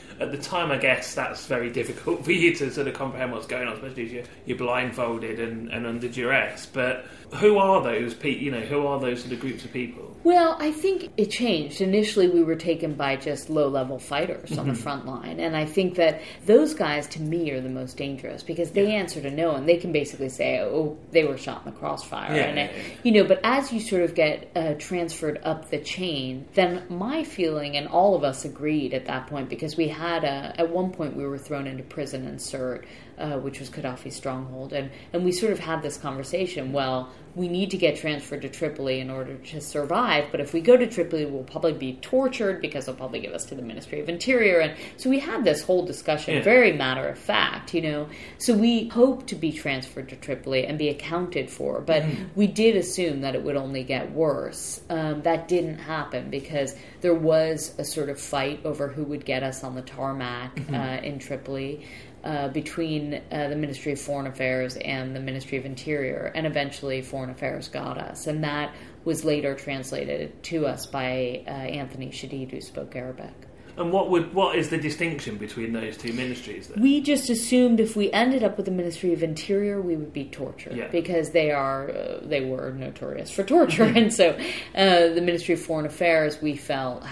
time, I guess that's very difficult for you to sort of comprehend what's going on, especially as you're blindfolded and under duress. But who are those people? Who are those sort of groups of people? Well, I think it changed. Initially, we were taken by just low-level fighters on the front line, and I think that those guys, to me, are the most dangerous because they answer to no one. They can basically say, "Oh, they were shot in the crossfire," But as you sort of get transferred up the chain, then my feeling, and all of us agreed at that point, because we had at one point we were thrown into prison in Sirte, which was Gaddafi's stronghold, and we sort of had this conversation. Well, we need to get transferred to Tripoli in order to survive, but if we go to Tripoli, we'll probably be tortured because they'll probably give us to the Ministry of Interior. And so we had this whole discussion, very matter of fact, So we hoped to be transferred to Tripoli and be accounted for, but we did assume that it would only get worse. That didn't happen because there was a sort of fight over who would get us on the tarmac in Tripoli. Between the Ministry of Foreign Affairs and the Ministry of Interior, and eventually Foreign Affairs got us, and that was later translated to us by Anthony Shadid, who spoke Arabic. And what is the distinction between those two ministries then? We just assumed if we ended up with the Ministry of Interior, we would be tortured because they were notorious for torture, and so the Ministry of Foreign Affairs we felt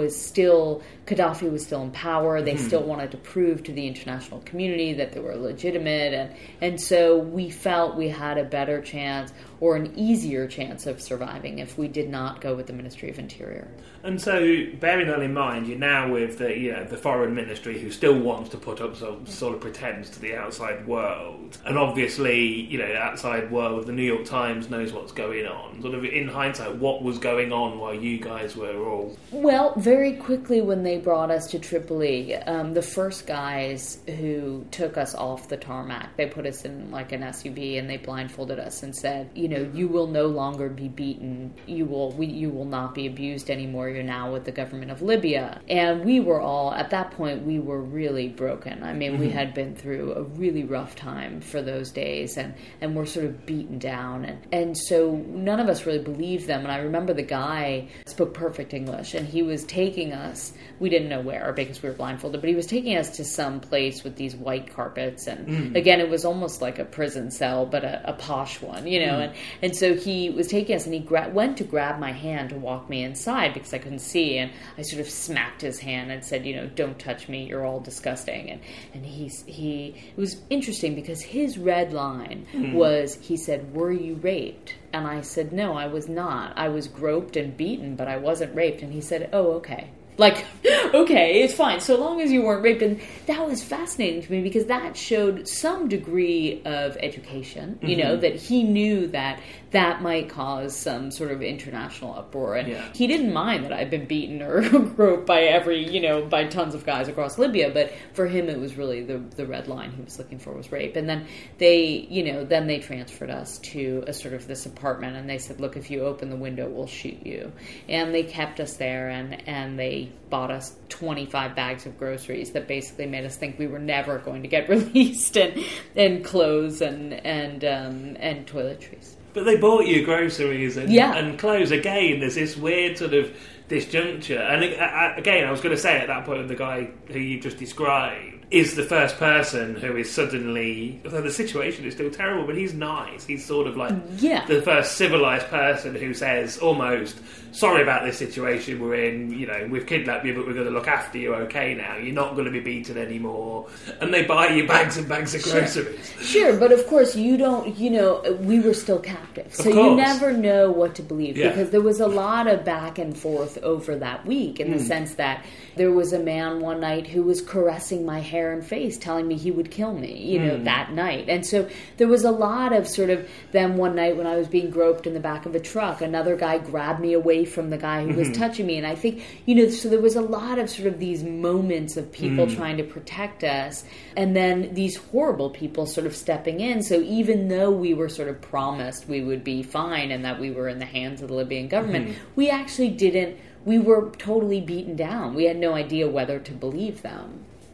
Gaddafi was still in power. They still wanted to prove to the international community that they were legitimate, and so we felt we had a better chance or an easier chance of surviving if we did not go with the Ministry of Interior. And so, bearing that in mind, you're now with the Foreign Ministry, who still wants to put up some sort of pretense to the outside world. And obviously, the outside world, the New York Times knows what's going on. Sort of in hindsight, what was going on while you guys were all... Well, very quickly when they brought us to Tripoli, the first guys who took us off the tarmac, they put us in like an SUV and they blindfolded us and said, you will no longer be beaten. You will not be abused anymore. You're now with the government of Libya. And we were all, at that point, we were really broken. I mean, we had been through a really rough time for those days and we're sort of beaten down. And so none of us really believed them. And I remember the guy spoke perfect English and he was taking us, we didn't know where because we were blindfolded, but he was taking us to some place with these white carpets. And again, it was almost like a prison cell, but a posh one, And so he was taking us and he went to grab my hand to walk me inside because I couldn't see, and I sort of smacked his hand and said, don't touch me, you're all disgusting. And it was interesting because his red line was, he said, were you raped? And I said, no, I was not. I was groped and beaten, but I wasn't raped. And he said, oh, okay. Like, okay, it's fine, so long as you weren't raped. And that was fascinating to me because that showed some degree of education, that he knew that might cause some sort of international uproar. And he didn't mind that I'd been beaten or groped by by tons of guys across Libya, but for him it was really the red line he was looking for was rape. And then they transferred us to a sort of this apartment and they said, look, if you open the window, we'll shoot you. And they kept us there and they bought us 25 bags of groceries that basically made us think we were never going to get released, and clothes and toiletries. But they bought you groceries and clothes. Again, there's this weird sort of disjuncture. And again, I was going to say at that point, the guy who you just described is the first person who is suddenly... Although the situation is still terrible, but he's nice. He's sort of like the first civilised person who says almost, sorry about this situation we're in, we've kidnapped you, but we're going to look after you okay now. You're not going to be beaten anymore. And they buy you bags and bags of groceries. Sure, but of course you don't, we were still captive. So you never know what to believe because there was a lot of back and forth over that week in the sense that there was a man one night who was caressing my hair and face, telling me he would kill me, that night. And so there was a lot of sort of, then one night when I was being groped in the back of a truck, another guy grabbed me away from the guy who was touching me. And I think, so there was a lot of sort of these moments of people trying to protect us, and then these horrible people sort of stepping in. So even though we were sort of promised we would be fine and that we were in the hands of the Libyan government, we actually didn't. We were totally beaten down. We had no idea whether to believe them.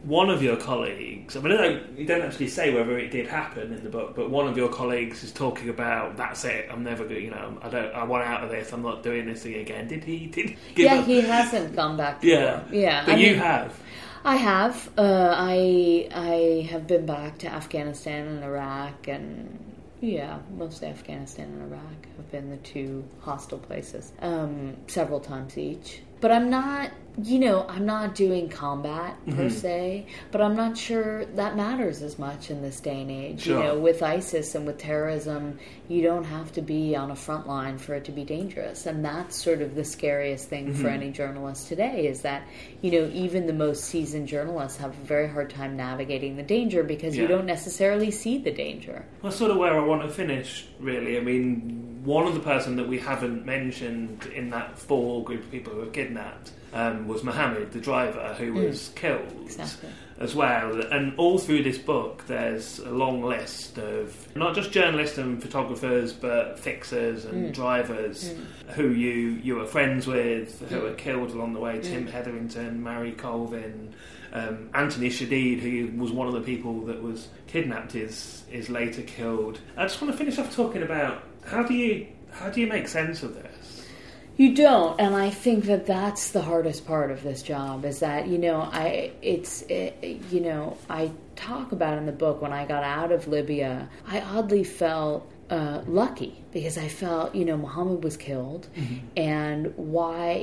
one of your colleagues, I mean, you don't actually say whether it did happen in the book, but one of your colleagues is talking about, that's it, I'm never going, I want out of this, I'm not doing this thing again. Did he give up? He hasn't gone back to war. Yeah. But you have. I have. I have been back to Afghanistan and Iraq, and mostly Afghanistan and Iraq have been the two hostile places, several times each. But I'm not doing combat per se, but I'm not sure that matters as much in this day and age. Sure. With ISIS and with terrorism, you don't have to be on a front line for it to be dangerous. And that's sort of the scariest thing for any journalist today, is that, even the most seasoned journalists have a very hard time navigating the danger because you don't necessarily see the danger. Well, that's sort of where I want to finish, really. I mean, one of the person that we haven't mentioned in that full group of people who were kidnapped was Mohammed, the driver, who was killed as well. And all through this book, there's a long list of not just journalists and photographers, but fixers and drivers who you were friends with, who were killed along the way. Tim Hetherington, Mary Colvin, Anthony Shadid, who was one of the people that was kidnapped, is later killed. I just want to finish off talking about how do you make sense of this? You don't, and I think that that's the hardest part of this job, is that, I talk about in the book, when I got out of Libya, I oddly felt lucky, because I felt, Muhammad was killed, and why,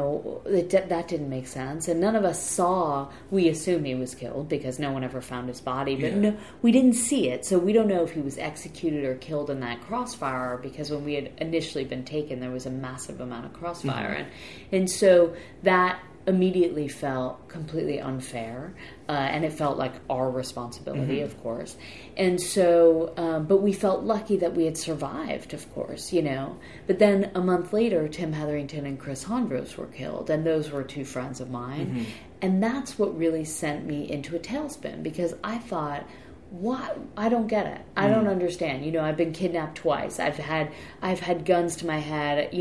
that didn't make sense, and none of us saw. We assumed he was killed because no one ever found his body, but no, we didn't see it, so we don't know if he was executed or killed in that crossfire, because when we had initially been taken, there was a massive amount of crossfire, and so that immediately felt completely unfair, and it felt like our responsibility, of course. And so, but we felt lucky that we had survived, of course, But then a month later, Tim Hetherington and Chris Hondros were killed, and those were two friends of mine. And that's what really sent me into a tailspin, because I thought, what? I don't get it. I don't understand. I've been kidnapped twice. I've had guns to my head,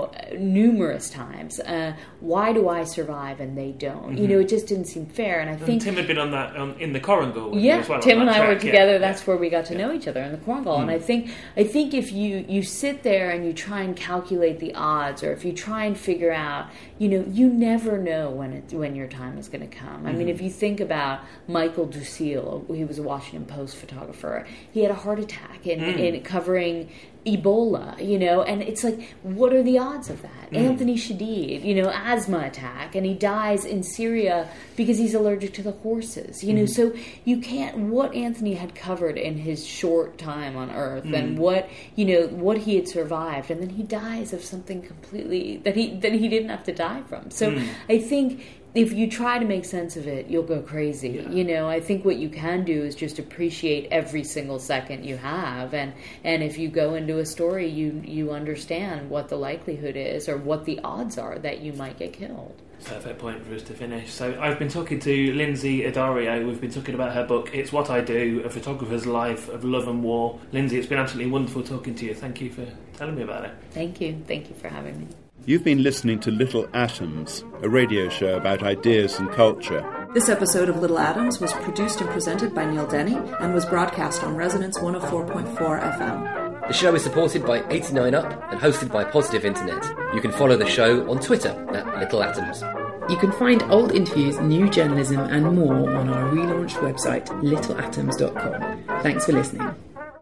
numerous times. Why do I survive and they don't? It just didn't seem fair. And I think Tim had been on that in the Korengal. Yeah, well, Tim and I were together. That's where we got to know each other, in the Korengal. And I think if you sit there and you try and calculate the odds, or if you try and figure out, you never know when your time is going to come. I mean, if you think about Michael Ducil, he was a Washington Post photographer. He had a heart attack in covering Ebola, and it's like, what are the odds of that? Anthony Shadid, asthma attack, and he dies in Syria because he's allergic to the horses, so you can't, what Anthony had covered in his short time on Earth, and what he had survived, and then he dies of something completely that he didn't have to die from. So I think if you try to make sense of it, you'll go crazy. I think what you can do is just appreciate every single second you have, and if you go into a story, you understand what the likelihood is, or what the odds are that you might get killed. Perfect point for us to finish. So I've been talking to Lindsay Addario. We've been talking about her book, It's What I Do, A Photographer's Life of Love and War. Lindsay, it's been absolutely wonderful talking to you. Thank you for telling me about it. Thank you. Thank you for having me. You've been listening to Little Atoms, a radio show about ideas and culture. This episode of Little Atoms was produced and presented by Neil Denny and was broadcast on Resonance 104.4 FM. The show is supported by 89UP and hosted by Positive Internet. You can follow the show on Twitter at Little Atoms. You can find old interviews, new journalism and more on our relaunched website, littleatoms.com. Thanks for listening.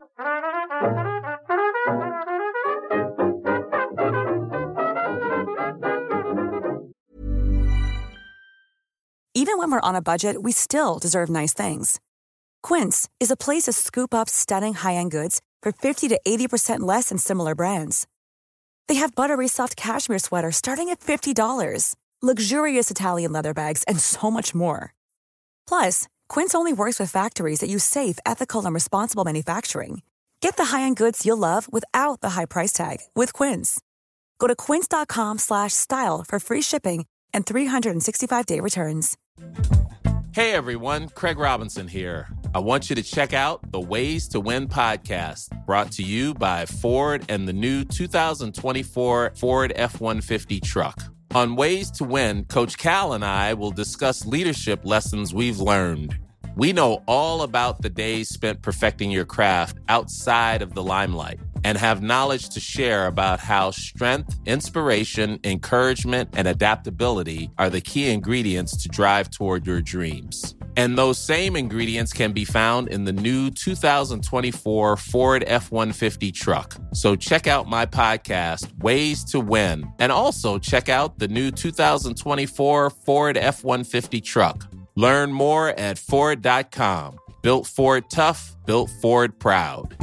Even when we're on a budget, we still deserve nice things. Quince is a place to scoop up stunning high-end goods for 50 to 80% less than similar brands. They have buttery soft cashmere sweaters starting at $50, luxurious Italian leather bags, and so much more. Plus, Quince only works with factories that use safe, ethical, and responsible manufacturing. Get the high-end goods you'll love without the high price tag with Quince. Go to quince.com/style for free shipping and 365-day returns. Hey everyone, Craig Robinson here. I want you to check out the Ways to Win podcast, brought to you by Ford and the new 2024 Ford F-150 truck. On Ways to Win, Coach Cal and I will discuss leadership lessons we've learned. We know all about the days spent perfecting your craft outside of the limelight and have knowledge to share about how strength, inspiration, encouragement, and adaptability are the key ingredients to drive toward your dreams. And those same ingredients can be found in the new 2024 Ford F-150 truck. So check out my podcast, Ways to Win, and also check out the new 2024 Ford F-150 truck. Learn more at Ford.com. Built Ford tough, built Ford proud.